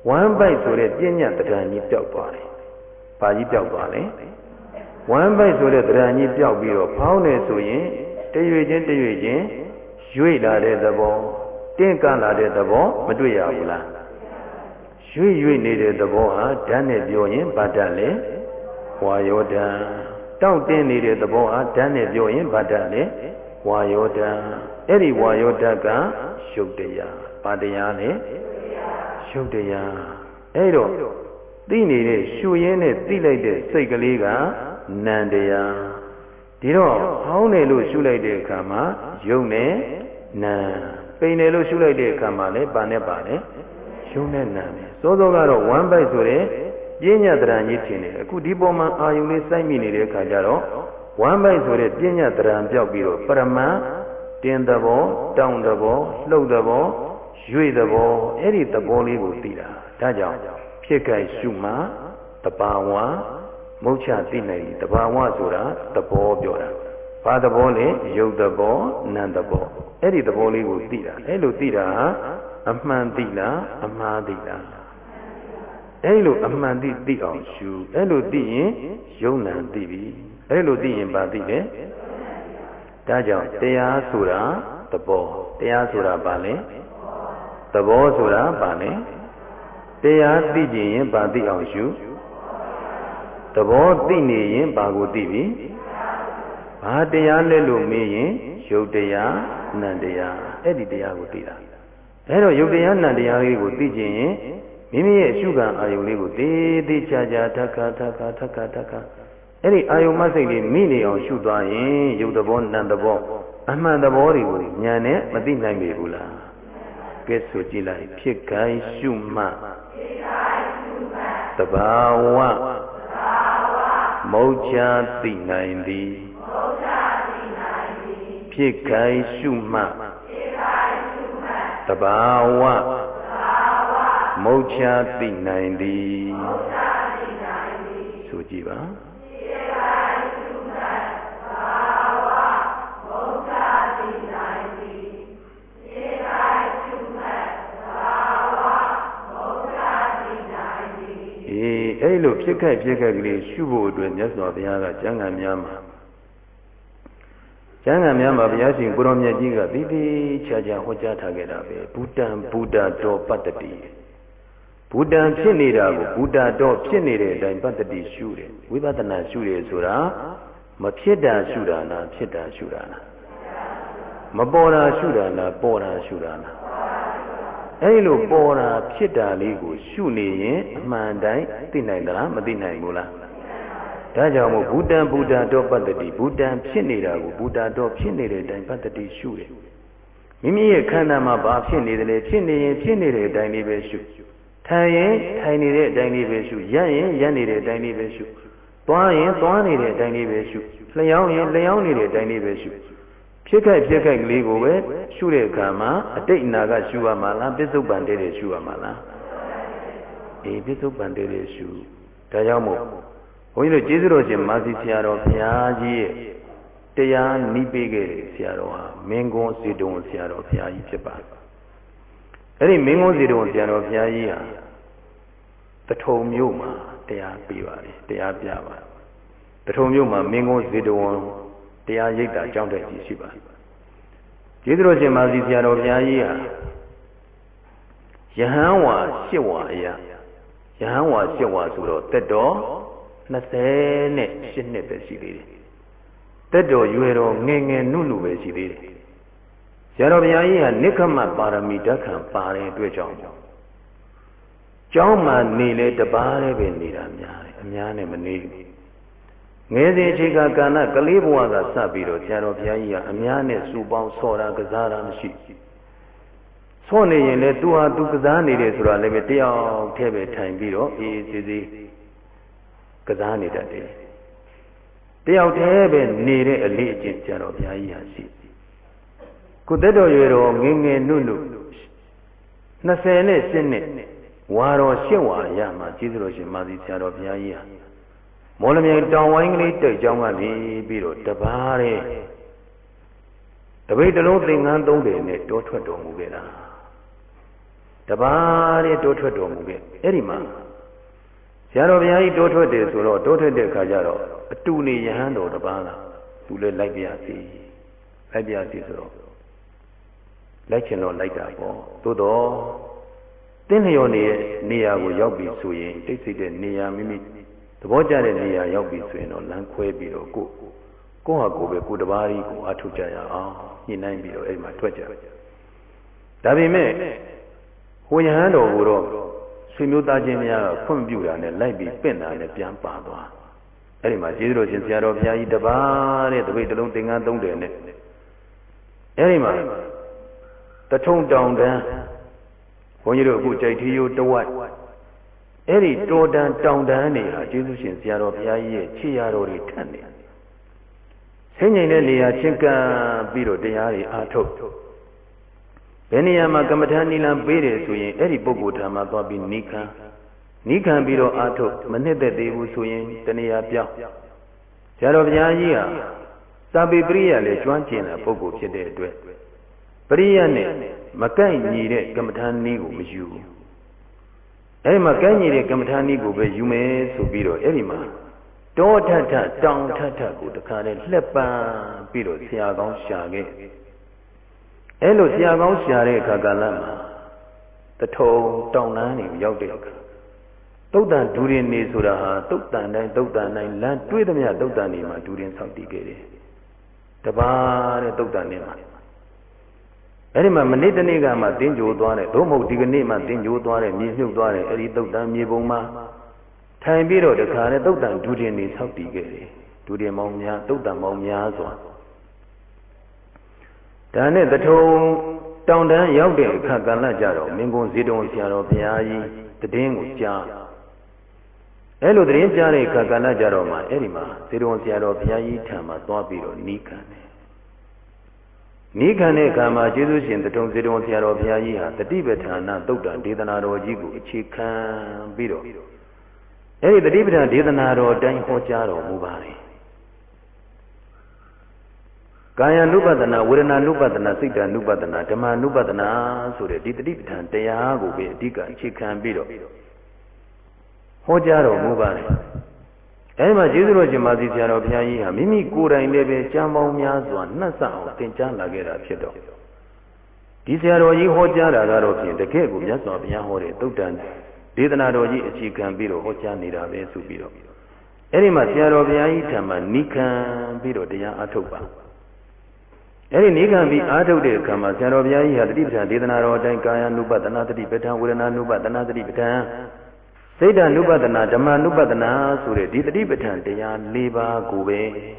ဝမ်းပိုက်ဆိုတဲ့ပြဉ္ညာတရားကြီးပျောက်သွားတယ်။ဘာကြီးပျောက်သွားလဲ။ဝမ်းပိုက်ဆိုတဲ့တရားကြီးပျောက်ပြီးတော့ဖောင်းနေဆိုရင်တရွေချင်းတရွေချင်းရွေ့လာတဲ့သဘောတင်းကလာတဲ့သဘောမတွေ့ရဘူးလား။ရွေ့ရွေ့နေတဲ့သဘောဟာဓာတ်နဲ့ပြောရင်ဘာဓာတ်လဲ။ဝါယောဓာတ်တောင့်တင်းနေတဲ့သဘောဟာဓာတ်နဲ့ပြောရင်ဘာဓာတ်လဲ။ဝါယောဓာတ်အဲ့ဒီဝါယောဓာတ်ကရုပ်တရားဘာတရားလဲ။ရုပ်တရားအဲ့တော့သိနေတဲ့ရှုရင်းနဲ့သိလိုက်တဲ့စိတ်ကလေးကနံတရားဒီတော့ဟောင်းတယ်လို့ရှုလိုက်တဲ့အခါမှာယုံနဲ့နံပိန်တယ်လို့ရှုလိုက်တဲ့အခါမှာလည်းပါနဲ့ပါနဲ့ယုံနဲ့နံပဲစောစောကတော့ဝမ်းပိုက်ဆိုတဲ့ပြဉ္ညာတရားကြီးထင်တယ်အခုဒီပေါ်မှာအာယုံလေးစိုက်မိနေတဲ့အခါကျတော့ဝမ်းပိုက်ဆိုတဲ့ပြဉ္ညာတရားပြောက်ပြီးတော့ပရမန်တင်းသဘောတောင်းသဘောလှုပ်သဘောရွေ့သဘောအဲ့ဒီသဘောလေးကိုသိတာဒါကြောင့်ဖြစ်ကြိုက်ရှုမှတဘာဝမုတ်ချသိနိုင်တဘာဝဆိုတာသဘောပြောတာဘာသဘောလဲရုပ်သဘောနာမ်သဘောအဲ့ဒီသဘောလေးကိုသိတာအဲ့လိုသိတာအမှန်သိလားအမှားသိလားအဲ့လိုအမှန်သိသိအောင်ရှုအဲ့လိုသိရင်ယုံနာသိပြီအဲ့လိုသိရင်ဘာသိလဲဒါကြောင့်တရားဆိုတာသဘောတရားဆိုတာဘာလဲသဘောဆိုတာဘာလဲတရားသိကြရင်ဘာသိအောင်ရှုသဘောသိနေရင်ဘာကိုသိပြီဘာတရားလဲလို့မေးရင်ယုတ်တရားနံတရားအဲ့ဒီတရားကိုသိတာအဲ့တော့ယုတ်တရားနံတရားလေးကိုသိကြရင်မိမိရဲ့ရှုခံအာယုံလေးကိုသေးသေးချာချာထခါထခါထခါထခါအဲ့ဒီအာယုံမစိတ်လေးမိနေအောင်ရှုသွားရင်ယုတ်သဘောနံသဘောအမှန်သဘောတွေကိုဉာဏ်နဲ့မသိနိုင်ပြီဘူးလားကဲဆိုကြည့်လိုက်ဖြစ်ခိုင်းရှုမှဖြစ်ခိုင်းရှုမှသဘာဝမုတ်ချသိနိုင်သည်မုတ်ချသိနိုင်သည်ဖြစ်ခိုင်းရှုမှဖြစ်ခိုင်းရှုမှသဘာဝသဘာဝမုတ်ချသိနိုင်သည်မုတ်ချသိနိုင်သည်ဆိုကြည့်ပါဖြစ်ခိုင်းရှုမှသဘာဝမုတ်ချသိနိုင်သည်ဖြစ်ခိုင်းရှုမှသဘာဝမုတ်ချသိနိုင်သည်အေးအဲ့လိုဖြစ်ခိုက်ဖြစ်ခိုက်ကလေးရှုဖို့အတွက်မြတ်စွာဘုရားကကျမ်းဂန်များမှာကျမ်းဂန်များမှာဘုရားရှင်ကိုရောမြတ်ကြီးကတိတိကျကျဟောကြားထားခဲ့တာပဲဘူတံဘူတာတော်ပတ္တတိဘူတံဖြစ်နေတာကိုဘူတာတော်ဖြစ်နေတဲ့အတိုင်းပတ္တတိရှုတယ်ဝိပဿနာရှုတယ်ဆိုတာမဖြစ်တာရှုတာလားဖြစ်တာရှုတာလားမပေါ်တာရှုတာလားပေါ်တာရှုတာလားအဲ့လိုပေါ်တာဖြစ်တာလေးကိုရှုနေရင်အမှန်တိုင်းသိနိုင်သလားမသိနိုင်ဘူးလားဒါကြောင့်မို့ဘူတံဘူတာတော်ပတ္တတိဘူတံဖြစ်နေတာကိုဘူတာတော်ဖြစ်နေတဲ့အတိုင်းပတ္တတိရှုတယ်မိမိရဲ့ခန္ဓာမှာဘာဖြစ်နေတယ်လဲဖြစ်နေရင်ဖြစ်နေတဲ့အတိုင်းလေးပဲရှုထိုင်ရင်ထိုင်နေတဲ့အတိုင်းလေးပဲရှုရပ်ရင်ရပ်နေတဲ့အတိုင်းလေးပဲရှုသွားရင်သွားနေတဲ့အတိုင်းလေးပဲရှုလျှောင်းရင်လျှောင်းနေတဲ့အတိုင်းလေးပဲရှုဖြစ်ခိုက်ဖြစ်ခိုက်ကလေးကိုပဲရှုတဲ့အခါမှာအတိတ်အနာကရှုရမှာလားပစ္စုပန်တည်းတည်းရှုရမှာလားအေးပစ္စုပန်တည်းတည်းရှုဒါကြောင့်မို့ဘုန်းကြီးတို့ကျေးဇူးတော်ရှင်မာစီဆရာတော်ဘုရားကြီးရဲ့တရားနိပေးခဲ့တဲ့ဆရာတော်ဟာမင်းကွန်းစေတုံဆရာတော်ဘုရားကြီးဖြစ်ပါတယ်အဲ့ဒီမင်းကွန်းစေတုံဆရာတော်ဘုရားကြီးဟာတထုံမြို့မှာတရားပေးပါတယ်တရားပြပါတယ်တထုံမြို့မှာမင်းကွန်းစေတုံတရားရိပ်တာအကြောင်းတည်းကြီးရှိပါတယ်ကျေးဇူးတော်ရှင်မာစီဆရာတော်ဘုရားကြီးဟာယဟန်ဝါရှစ်ဝါအရာယဟန်ဝါရှစ်ဝါဆိုတော့တက်တော်နှစ်ဆယ်နဲ့ရှစ်နှစ်ပဲရှိသေးတယ်တက်တော်ရွယ်တော်ငယ်ငယ်နုနုပဲရှိသေးတယ်ဆရာတော်ဘုရားကြီးဟာနိက္ခမပါရမီဓာတ်ခံပါတဲ့အတွက်ကြောင့်ကျောင်းမှာနေလေတပါးလည်းပဲနေတာများတယ်အများနဲ့မနေဘူးငယ်စဉ်အချိန်ကကာလကလေးဘဝကစပြီးတော့ဆရာတော်ဘုရားကြီးကအများနဲ့စုပေါင်းဆော်တာကစားတာမရှိဆော့နေရင်လည်းသူဟာသူကစားနေတယ်ဆိုတာလည်းပဲတယောက်တည်းပဲထိုင်ပြီးတော့အေးစီစီကစားနေတတ်တယ်တယောက်တည်းပဲနေတဲ့အလေးအကျင့်ဆရာတော်ဘုရားကြီးဟာရှိကိုသက်တော်ရွယ်တော်ငယ်ငယ်နုနုနှစ်ဆယ်နဲ့ရှစ်နှစ်ဝါတော်ရှစ်ဝါရမှာကျေးဇူးတော်ရှင်မာသီဆရာတော်ဘုရားကြီးဟာမော်လမြိုင်တောင်ဝိုင်းကလေးတိတ်ကျောင်းကနေပြီးတော့တပါးတဲ့တပိတ်တလုံးသင်္ကန်းသုံးတယ်နဲ့တောထွက်တော်မူခဲ့တာ Tabari Dotro Muge, Erima. Yaroviai Dotro de Suro, Dotro de Kajaro, a tuni hand or the bala, to let Labiasi, Labiasi Suro. Like you know, like that, Dodo. Then he only near will Yobi Suyin, they see the near Mimi. The Boja near Yobi Suyin or Lanque or go. Go a go with Kudabari, go Atujaya, ah, he nine below my Twitter. Davi me, when you hand over, Simuta Jimia, Computer and a light pen and a pian padua. Erima Zero in Seattle, Yai the bar, the way the long thing I don't do it. Erima, the tone down there. When you go to you, the what? Any door down down there, Jesus in Seattle, Yai, Chia or Itani. Singing any a chinka, Biro de Ari Ato. Beniama Gamatani Lambere, Suyin, Eri Bogota, Mababi Nika. Nika Biro Ato, Manette de Usuyin, Tania Pia. Seattle, Yai, Sabi Bria, Le Juanchina, Bogo, Chede, Briane. Makai needed Gamatani with you. Eri Makai needed Gamatani with you may so biro Erima. Do tata, down tata, go to Kane, Lepa, Biro, Siagon Shage. Elo Siagon Share Kagalama. The toe, down nine, Yodek. Dodan Durian Nisura, Dodan, Dodan, land, two them ya Dodanima, Durian Saudi Gere. The bar, Dodanima. Erima Manitaniga Martinjo Dware, Domo Digani Martinjo Dware, Mizu Dware, Erito Dan Miboma. Time Biro, the car, Dodan Dudian is how to get it. Dudian Momia, Dodan Momia. Dane the toe down there, Yaude, Kagala Jaro, Mingo Zidon Siaro Piai, the Dingo Jar. Elo the Jare Kagala Jaroma, Erima, Zidon Siaro Piai, Tama, Twabiro, Nikan. Nikane Kama Jesus in the Tom Zidon Siaro Piai, the Tibetan, Doctor Didanaro Jigu, Chikan Biro. Eri the Tibetan Didanaro, Dan Hojaro, Mubari. Kaya Nubatana, Wurana Nubatana, Sita Nubatana, Tama Nubatana, so the Tibetan, Teago, Dika, Chikan Biro. Hojaro, Mubari. Emma Jesus Mazi Siaro Piai, Mimi Kura in Lebe, Jambo Miazwa, Nasa, Tinjan Lagera Pieto. Disiaro Yi Hojara Garopi, the Kegu, Yaso Piahore, Tutan, Didanaro Yi, Chikan Biro, Hojanira, Vesubiro. Erima Siaro Piai, Tama, Nika, Biro, Dia Atopa. Eri Nika be Ato de Kama, Siaro Piai, had Dipta, Didanaro, Dankaya, Nubatana, the Tibetan, Wurana, Nubatana, the Tibetan. Seda Nubatana, Dama Nubatana, Sure, did the Tibetan, Dia, Liba, Gube.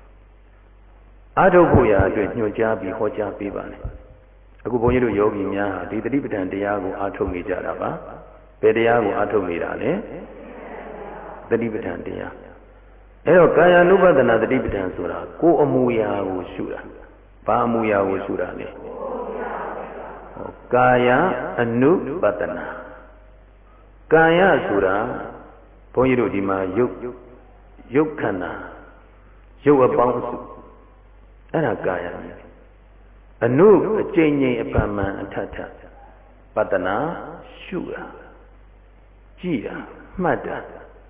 Ato Puya, New Jabi, Hoja Biban. A Guboyo Yogi, did the Tibetan, Diago, Ato Mijaraba, Pediago, Ato Mirale, the Tibetan, Dia. Ero Kaya Nubatana, the Tibetan Sura, Go Omuya, Shura, Pamuya, Shurale. Kaya, a new Batana. Kaya Sura, Poyro Dima, Yuk, Yukana, Yoga Bounce, and a Kaya. A new, a Jane, a Pama, and Tata, Batana, Shura, Gia, Mada.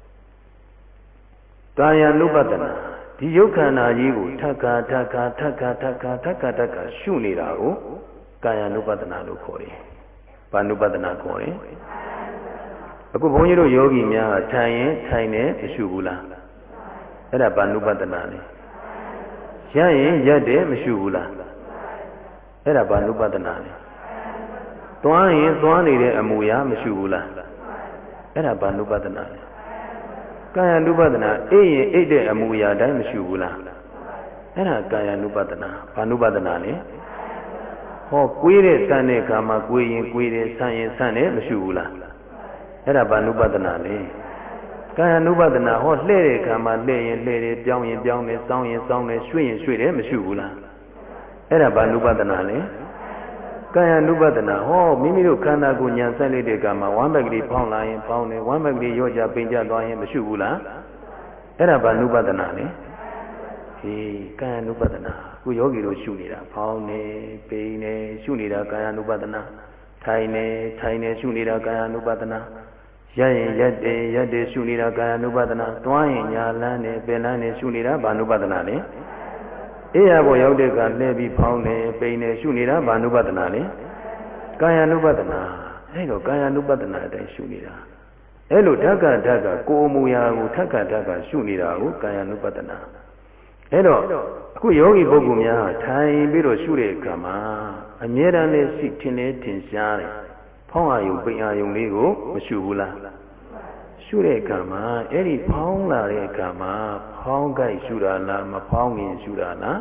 Kaya Nubatana, the Yukana Yigu, Taka, Taka, Taka, Taka, Taka, Taka, Shunirao, Kaya Nubatana Lukori, Panubatana Kori. A good Ponyo Yogi Mia, Taye, Tine, Shugula. Era Banubatanani. Shaye, Yade, Mishugula. Era Banubatanani. Twine, Twani, Amuya, Mishugula. Era Banubatanani. Kaya Nubatana, A, Ede, Amuya, Dime Shugula. Era Kaya Nubatana, Panubatanani. Oh, Quire, Sane, Kama, Queen, Quire, Sane, Sane, Mishugula. Era Banubatana. Kaya Nubatana, hot lady, Kama, lay, lady, down in down, sound in sound, swing, sweet, Mishugula. Era Banubatana. Kaya Nubatana, oh, Mimiru Kana Gunyan, Sally de Gama, one baggy pound lion, pound, one baggy Yoja, Pinja, Doyan, Mishugula. Era Banubatana. He Kaya Nubatana, who Yogi Shunira, Pound, Pain, Shunira, Kaya Nubatana. ထိုင်နေထိုင်နေရှုနေတာကာယ ानु ပဒနာရရင်ရက်တယ်ရက်တယ်ရှုနေတာကာယ ानु ပဒနာသွားရင်ညာလန်းနဲ့ပင်လန်းနဲ့ရှုနေတာဘာ ानु ပဒနာလဲအေးရဘောရောက်တဲ့ကလှည့်ပြီးဖောင်းနေပိန်နေရှုနေတာဘာ ानु ပဒနာလဲကာယ ानु ပဒနာအဲ့တော့ကာယ ानु ပဒနာအတိုင်းရှုနေတာအဲ့လိုဓက္ကဓက္ကကိုယ်မူရာကိုဓက္ကဓက္ကရှုနေတာကိုကာယ ानु ပဒနာအဲ့တော့အခုယောဂီပုဂ္ဂိုလ်များထိုင်ပြီးတော့ရှုတဲ့အခါမှာအမြဲတမ်းလေးရှိထင်လေးထင်ရှားတယ်ဖောင်းအာယုံပိန်အာယုံလေးကိုမရှုဘူးလားရှုတဲ့အခါမှာအဲ့ဒီဖောင်းလာတဲ့အခါမှာဖောင်းကြိုက်ရှုတာလားမဖောင်းရင်ရှုတာလား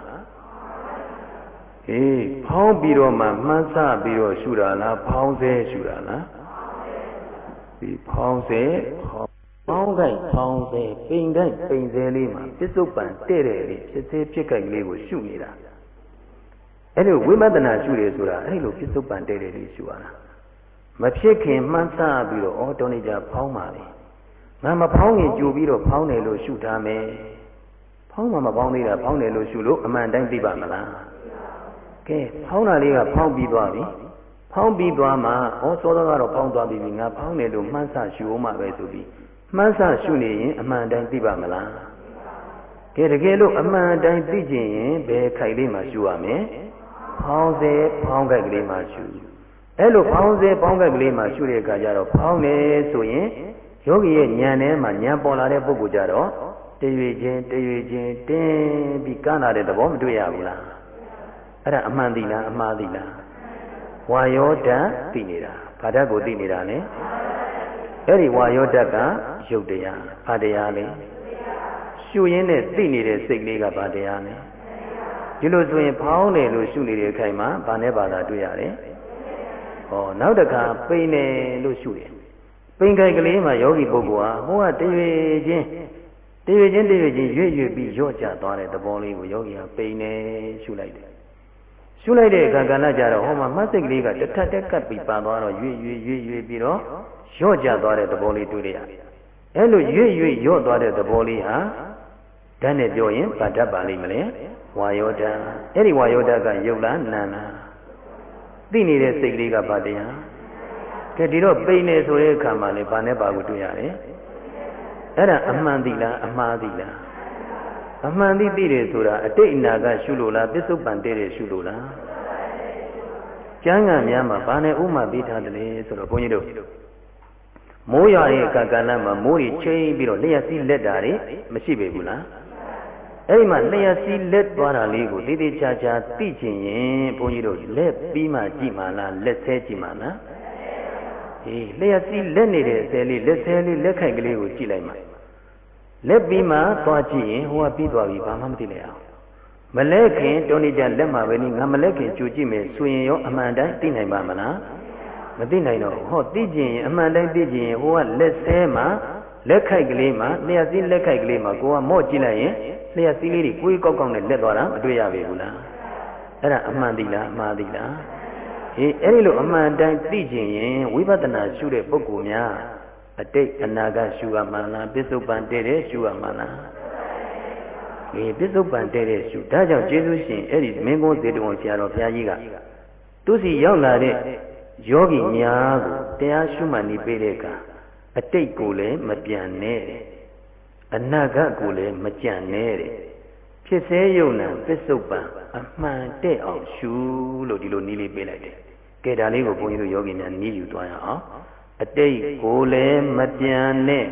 အေးဖောင်းပြီးတော့မှမှန်းဆပြီးတော့ရှုတာလားဖောင်းစေရှုတာလားဒီဖောင်းစေဖောင်းကြိုက်ဖောင်းစေပိန်ကြိုက်ပိန်စေလေးမှာပစ္စုပန်တဲ့တဲ့လေးဖြစ်စေဖြစ်ကြိုက်လေးကိုရှုနေတာအဲ့လိုဝိပဿနာရှုတယ်ဆိုတာအဲ့လိုပစ္စုပန်တဲ့တဲ့လေးရှုရတာမဖြစ်ခင်မှန်းဆပြီးတော့အော်တော်နေကြဖောင်းပါလေငါမဖောင်းရင်ကြိုပြီးတော့ဖောင်းတယ်လို့ရှုထားမယ်ဖောင်းမှမဖောင်းသေးတာဖောင်းတယ်လို့ရှုလို့အမှန်တိုင်းသိပါမလားကဲဖောင်းတာလေးကဖောင်းပြီးသွားပြီဖောင်းပြီးသွားမှဩစောစောကတော့ဖောင်းသွားပြီငါဖောင်းတယ်လို့မှန်းဆရှုအောင်မှပဲဆိုပြီးမှန်းဆရှုနေရင်အမှန်တိုင်းသိပါမလားကဲတကယ်လို့အမှန်တိုင်းသိကျင်ရင်ဘယ်ခိုက်လေးမှရှုရမယ်ဖောင်းစေဖောင်းခိုက်ကလေးမှရှုအဲ့လိုဖောင်းစေဖောင်းခိုက်ကလေးမှရှုတဲ့အခါကျတော့ဖောင်းနေဆိုရင်ယောဂီရဲ့ဉာဏ်ထဲမှာဉာဏ်ပေါ်လာတဲ့ပုဂ္ဂိုလ်ကြတော့တရွေချင်းတရွေချင်းတင်းပြီးကန်းလာတဲ့သဘောမတွေ့ရဘူးလားအဲ့ဒါအမှန်သိလားအမှားသိလားဝါယောဓာတ်သိနေတာဘာဓာတ်ကိုသိနေတာလဲအဲ့ဒီဝါယောဓာတ်ကရုပ်တရားဘာတရားလဲရှုရင်းနဲ့သိနေတဲ့စိတ်လေးကဘာတရားလဲဒီလိုဆိုရင်ဖောင်းတယ်လို့ရှုနေတဲ့အခိုင်မှာဘာနဲ့ဘာသာတွေ့ရတယ်ဟောနောက်တစ်ခါပိန်တယ်လို့ရှုတယ်ပိန်ခိုက်ကလေးမှာယောဂီပုဂ္ဂိုလ်ဟာဟိုကတရွေချင်းတရွေချင်းတရွေချင်းရွေ့ရွေ့ပြီးရော့ကျသွားတဲ့သဘောလေးကိုယောဂီဟာပိန်နေရှုလိုက်တယ်ရှုလိုက်တဲ့အခါကလည်းကြတော့ဟောမှာမတ်စိတ်ကလေးကတထက်တက်ကပ်ပြီးပန်သွားတော့ရွေ့ရွေ့ရွေ့ရွေ့ပြီးတော့ရော့ကျသွားတဲ့သဘောလေးတွေ့ရတယ်အဲ့လိုရွေ့ရွေ့ရော့သွားတဲ့သဘောလေးဟာဓာတ်နဲ့ပြောရင်ဗာဓာတ်ပါလိမ့်မလဲဝါယောဓာတ်အဲ့ဒီဝါယောဓာတ်ကယုတ်လားနာလားသိနေတဲ့စိတ်လေးကဗာတရားကဲဒီတော့ပိန်နေဆိုတဲ့အခါမှာလေဗာနဲ့ပါကိုတွေ့ရတယ်အဲ့ဒါအမှန်သိလားအမှားသိလားအမှန်သိသိတယ်ဆိုတာအတိတ်အနာကရှုလို့လားပစ္စုပန်တည်းတယ်ရှုလို့လားကျမ်းဂန်များမှာဘာနဲ့ဥမာပေးထားတယ်လဲဆိုတော့ဘုန်းကြီးတို့မိုးရွာတဲ့အခါကလည်းမိုးတွေချိန်ပြီးတော့လျှက်စီးလက်တာတွေမရှိပေဘူးလားအဲ့ဒီမှာလျှက်စီးလက်သွားတာလေးကိုတေးသေးချာချာသိချင်ရင်ဘုန်းကြီးတို့လက်ပြီးမှကြည့်မှလားလက်ဆဲကြည့်မှလားအေးလျှက်စီးလက်နေတဲ့အစဲလေးလက်ဆဲလေးလက်ခိုက်ကလေးကိုကြည့်လိုက်မှလက်ပြီးမှသွားကြည့်ရင်ဟိုကပြီးသွားပြီဘာမှမသိလိုက်အောင်မလဲခင်တုံးနေကြလက်မှာပဲနိငါမလဲခင်ကြိုကြည့်မယ်ဆိုရင်ရောအမှန်တိုင်းသိနိုင်ပါမလားမသိနိုင်တော့ဟောသိကျင်ရင်အမှန်တိုင်းသိကျင်ရင်ဟိုကလက်ဆဲမှာလက်ခိုက်ကလေးမှာလျှက်စီးလက်ခိုက်ကလေးမှာကိုကမော့ကြည့်လိုက်ရင်လျှက်စီးလေးတွေကိုယ်ကောက်ကောက်နဲ့လက်သွားတာမတွေ့ရပေဘူးလားအဲ့ဒါအမှန်သိလားအမှားသိလားဟေးအဲ့ဒီလိုအမှန်တိုင်းသိကျင်ရင်ဝိပဿနာရှုတဲ့ပုဂ္ဂိုလ်များအတိတ်အနာဂတ်ရှုရမှလားပစ္စုပန်တည်းတဲ့ရှုရမှလားဒီပစ္စုပန်တည်းတဲ့ရှုဒါကြောင့်ကျေးဇူးရှင်အဲ့ဒီမင်းကုန်းဇေတဝန်ဆရာတော်ဘုရားကြီးကသူစီရောက်လာတဲ့ယောဂီများကိုတရားရှုမှတ်နေပေးတဲ့အခါအတိတ်ကိုလည်းမပြန်နဲ့အနာဂတ်ကိုလည်းမကြံနဲ့တဲ့ဖြစ်စေယုံနာပစ္စုပန်အမှန်တဲ့အောင်ရှုလို့ဒီလိုနည်းလေးပေးလိုက်တယ်ကဲဒါလေးကိုဘုန်းကြီးတို့ယောဂီများနည်းယူသွားရအောင်အတိတ်ကိုလည်းမပြန်နဲ့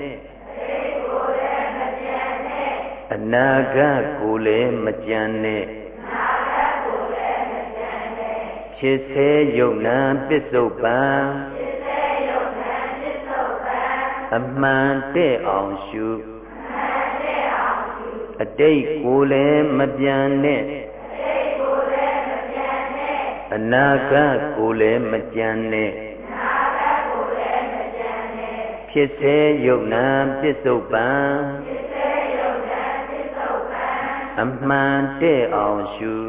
အနာဂတ်ကိုလည်းမကြံနဲ့ဖြစ်စေယုံနာပစ္စုပန်အမှန်တဲ့အောင်ရှုအတိတ်ကိုလည်းမပြန်နဲ့အနာဂတ်ကိုလည်းမကြံနဲ့ဖြစ်စေယုံနာပစ္စုပန်အမှန်တဲ့အောင်ရှု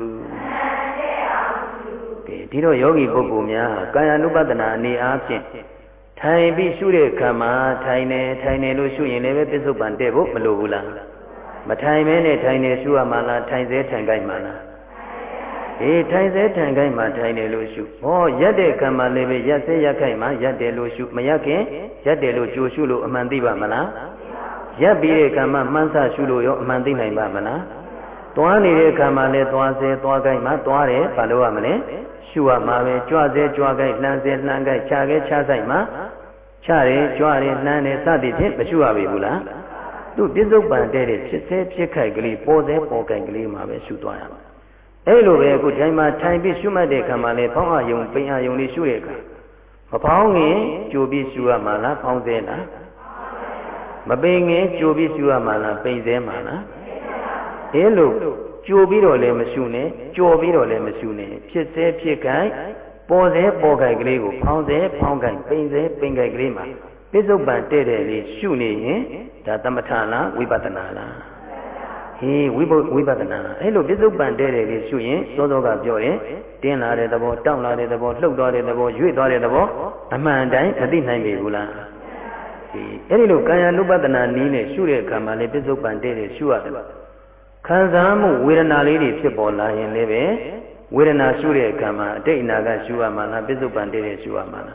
ကဲဒီတော့ယောဂီပုဂ္ဂိုလ်များကာယ ानु ပဒနာအနေအားဖြင့်ထိုင်ပြီးရှုတဲ့အခါမှာထိုင်နေထိုင်နေလို့ရှုရင်လည်းပဲပစ္စုပန်တဲ့ဖို့မလိုဘူးလားမထိုင်မဲနဲ့ထိုင်နေရှုရမှလားထိုင်စေထိုင်ကြိုက်မှလားအေးထိုင်စေထိုင်ခိုင်းမှထိုင်တယ်လို့ရှုဟောရက်တဲ့ကံမှလည်းပဲရက်စေရက်ခိုင်းမှရက်တယ်လို့ရှုမရက်ခင်ရက်တယ်လို့ကြိုရှုလို့အမှန်သိပါမလားရက်ပြီးတဲ့ကံမှမှန်းဆရှုလို့ရောအမှန်သိနိုင်ပါမလားသွားနေတဲ့ကံမှလည်းသွားစေသွားခိုင်းမှသွားတယ်ဘာလို့ရမလဲရှုရမှာပဲကြွစေကြွခိုင်းလှမ်းစေလှမ်းခိုင်းခြာခဲခြာဆိုင်မှခြားတယ်ကြွတယ်လှမ်းတယ်စသည်ဖြင့်မရှုရပြီဘူးလားသူပြစ္ဆုတ်ပံတဲ့တဲ့ဖြစ်စေဖြစ်ခိုက်ကလေးပေါ်စေပေါ်ခိုက်ကလေးမှာပဲရှုသွားရမှာအဲ့လိုပဲအခုထိုင်မှာထိုင်ပြီးရှုမှတ်တဲ့အခါမှာလေဖောင်းအာယုံပိန်အာယုံလေးရှုတဲ့အခါမဖောင်းခင်ကြိုပြီးရှုရမှာလားဖောင်းစေလားမပိန်ခင်ကြိုပြီးရှုရမှာလားပိန်စေမှာလားအဲ့လိုကြိုပြီးတော့လည်းမရှုနဲ့ကြော်ပြီးတော့လည်းမရှုနဲ့ဖြစ်စေဖြစ်ခိုက်ပေါ်စေပေါ်ခိုက်ကလေးကိုဖောင်းစေဖောင်းခိုက်ပိန်စေပိန်ခိုက်ကလေးမှာပြစ္ဆုတ်ပံတဲ့တဲ့လေးရှုနေရင်ဒါသမထလားဝိပဿနာလားဟေးဝိဘဝိပဿနာအဲ့လိုပြစ္ဆုတ်ပံတဲ့တဲ့လေးရှုရင်စောစောကပြောရင်တင်းလာတဲ့သဘောတောင့်လာတဲ့သဘောလှုပ်သွားတဲ့သဘောရွေ့သွားတဲ့သဘောအမှန်တိုင်းမသိနိုင်ပြီဘူးလားဒီအဲ့ဒီလိုကာယ ानु ပဒနာနည်းနဲ့ရှုတဲ့အခါမှာလေပြစ္ဆုတ်ပံတဲ့တဲ့ရှုရတယ်ခံစားမှုဝေဒနာလေးတွေဖြစ်ပေါ်လာရင်လည်းပဲဝေဒနာရှုတဲ့အခါမှာအတိတ်အနာကရှုရမှာလားပြစ္ဆုတ်ပံတဲ့တဲ့ရှုရမှာလား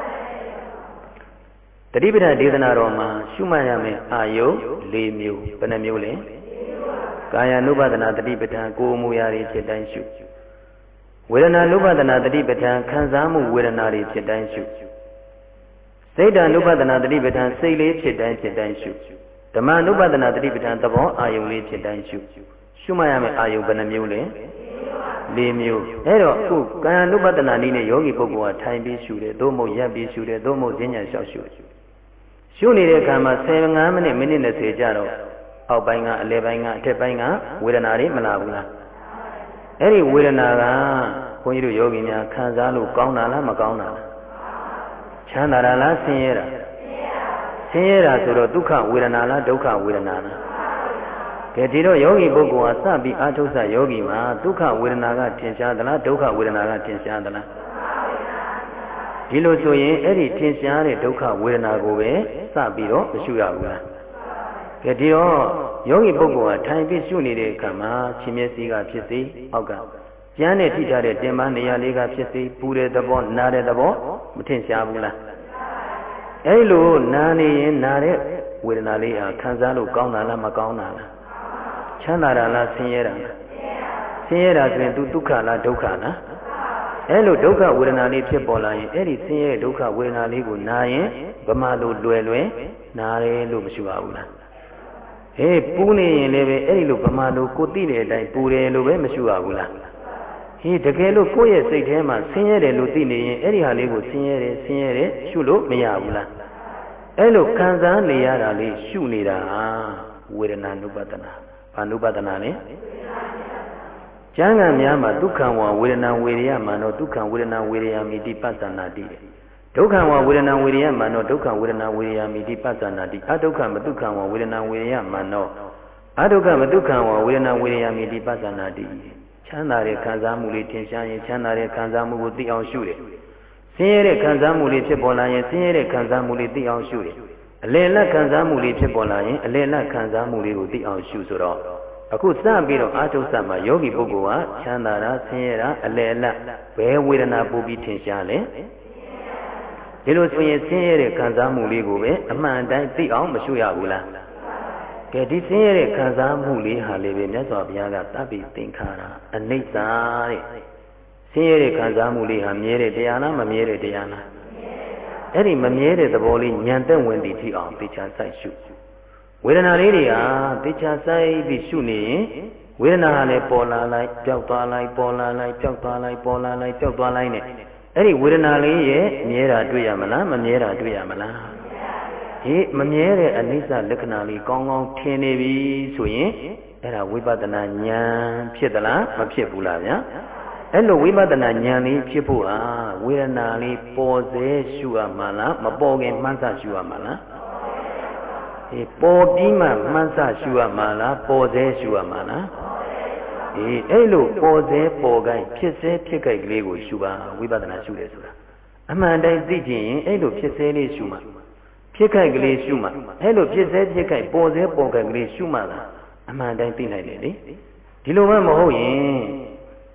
တတိပဌာဒေသနာတော်မှာရှုမှတ်ရမယ်အာယု၄မျိုးဘယ်နှမျိုးလဲကာယ ानु ပဒနာတတိပဌာကိုယ်မူရာတွေဖြစ်တိုင်းရှုဝေဒနာ ानु ပဒနာတတိပဌာခံစားမှုဝေဒနာတွေဖြစ်တိုင်းရှုစိတ်ဓာ ानु ပဒနာတတိပဌာစိတ်လေးဖြစ်တိုင်းဖြစ်တိုင်းရှုဓမ္မ ानु ပဒနာတတိပဌာသဘောအာယုလေးဖြစ်တိုင်းရှုရှုမှတ်ရမယ်အာယုဘယ်နှမျိုးလဲ၄မျိုးအဲ့တော့အခုကာယ ानु ပဒနာနည်းနဲ့ယောဂီပုဂ္ဂိုလ်ကထိုင်ပြီးရှုတယ်သို့မဟုတ်ရပ်ပြီးရှုတယ်သို့မဟုတ်ဈဉ္ညာလျှောက်ရှုရှုနေတဲ့အခါမှာ၁၅မိနစ်မိနစ်၂၀ကြာတော့အောက်ပိုင်းကအလယ်ပိုင်းကအထက်ပိုင်းကဝေဒနာတွေမလာဘူးလားအဲ့ဒီဝေဒနာကဘုန်းကြီးတို့ယောဂီများခံစားလို့ကောင်းတာလားမကောင်းတာလားချမ်းသာတာလားဆင်းရဲတာဆင်းရဲတာဆိုတော့ဒုက္ခဝေဒနာလားဒုက္ခဝေဒနာလားကဲဒီတော့ယောဂီပုဂ္ဂိုလ်ဟာစပြီးအာထုဆယောဂီမှာဒုက္ခဝေဒနာကထင်ရှားသလားဒုက္ခဝေဒနာကထင်ရှားသလားဒီလိုဆိုရင်အဲ့ဒီထင်ရှားတဲ့ဒုက္ခဝေဒနာကိုပဲစပြီးတော့မရှုရဘူးလားကဲဒီတော့ယောဂီပုဂ္ဂိုလ်ဟာထိုင်ပြီးရှုနေတဲ့အခါမှာခြေမျက်စိကဖြစ်စေအောက်ကကျမ်းနဲ့ထိထားတဲ့တင်ပန်းနေရာလေးကဖြစ်စေပူတဲ့သဘောနာတဲ့သဘောမထင်ရှားဘူးလားအဲ့လိုနာနေရင်နာတဲ့ဝေဒနာလေးဟာခံစားလို့ကောင်းတာလားမကောင်းတာလားချမ်းသာတာလားဆင်းရဲတာလားဆင်းရဲတာဆိုရင်သူဒုက္ခလားဒုက္ခလားအဲ့လိုဒုက္ခဝေဒနာလေးဖြစ်ပေါ်လာရင်အဲ့ဒီဆင်းရဲဒုက္ခဝေဒနာလေးကိုနာရင်ဗမာလိုလွယ်လွယ်နာတယ်လို့မရှိပါဘူးလားဟေးပူနေရင်လည်းပဲအဲ့ဒီလိုဗမာလိုကိုသိတဲ့အတိုင်းပူတယ်လို့ပဲမရှိပါဘူးလားဟေးတကယ်လို့ကိုယ့်ရဲ့စိတ်ထဲမှာဆင်းရဲတယ်လို့သိနေရင်အဲ့ဒီဟာလေးကိုဆင်းရဲတယ်ဆင်းရဲတယ်ရှုလို့မရဘူးလားအဲ့လိုခံစားနေရတာလေးရှုနေတာဟာဝေဒနာ ानु ပဒနာဘာ ानु ပဒနာလဲကျမ်းဂန်များမှာဒုက္ခံဝဝေဒနာဝေရယမနောဒုက္ခံဝေဒနာဝေရယမိတိပဿနာတိဒုက္ခံဝဝေဒနာဝေရယမနောဒုက္ခံဝေဒနာဝေရယမိတိပဿနာတိအဒုက္ခမဒုက္ခံဝဝေဒနာဝေရယမနောအဒုက္ခမဒုက္ခံဝဝေဒနာဝေရယမိတိပဿနာတိချမ်းသာတဲ့ခံစားမှုလေးထင်ရှားရင်ချမ်းသာတဲ့ခံစားမှုကိုသိအောင်ရှုတယ်ဆင်းရဲတဲ့ခံစားမှုလေးဖြစ်ပေါ်လာရင်ဆင်းရဲတဲ့ခံစားမှုလေးသိအောင်ရှုတယ်အလယ်လတ်ခံစားမှုလေးဖြစ်ပေါ်လာရင်အလယ်လတ်ခံစားမှုလေးကိုသိအောင်ရှုဆိုတော့အခုစပြီးတော့အာထုဆမှာယောဂီပုဂ္ဂိုလ်ကချမ်းသာတာဆင်းရဲတာအလယ်လတ်ဘယ်ဝေဒနာပိုပြီးထင်ရှားလဲဒီလိုဆိုရင်ဆင်းရဲတဲ့ခံစားမှုလေးကိုပဲအမှန်တိုင်းသိအောင်မရှုရဘူးလားကဲဒီဆင်းရဲတဲ့ခံစားမှုလေးဟာလေပဲမြတ်စွာဘုရားကတပ်ပြီးသင်္ခါရအနိစ္စတဲ့ဆင်းရဲတဲ့ခံစားမှုလေးဟာမြဲတဲ့တရားလားမမြဲတဲ့တရားလားအဲ့ဒီမမြဲတဲ့သဘောလေးဉာဏ်သက်ဝင်ပြီးထိအောင်သိချာစိုက်ရှုဝေဒနာလေးတွေဟာသိချာစိုက်ပြီးရှုနေရင်ဝေဒနာဟာလည်းပေါ်လာလိုက်ပျောက်သွားလိုက်ပေါ်လာလိုက်ပျောက်သွားလိုက်ပေါ်လာလိုက်ပျောက်သွားလိုက်နဲ့အဲ့ဒီဝေဒနာလေးရဲ့မြဲတာတွေ့ရမလားမမြဲတာတွေ့ရမလားဟေးမမြဲတဲ့အနိစ္စလက္ခဏာလေးကောင်းကောင်းထင်နေပြီဆိုရင်အဲ့ဒါဝိပဿနာဉာဏ်ဖြစ်သလားမဖြစ်ဘူးလားဗျာအဲ့လိုဝိပဿနာဉာဏ်လေးဖြစ်ဖို့ဟာဝေဒနာလေးပေါ်စေရှုရမှာလားမပေါ်ခင်မှန်းဆရှုရမှာလားဒီပေါ်ပြီးမှမှန်းဆရှုရမှာလားပေါ်စေရှုရမှာလားဒီအဲ့လိုပေါ်စေပေါ်ကိုင်းဖြစ်စေဖြစ်ကိုင်းကလေးကိုရှုပါဝိပဿနာရှုတယ်ဆိုတာအမှန်တိုင်းသိခြင်းရင်အဲ့လိုဖြစ်စေလေးရှုမှာဖြစ်ကိုင်းကလေးရှုမှာအဲ့လိုဖြစ်စေဖြစ်ကိုင်းပေါ်စေပေါ်ကိုင်းကလေးရှုမှာလားအမှန်တိုင်းသိနိုင်တယ်လေဒီလိုမှမဟုတ်ရင်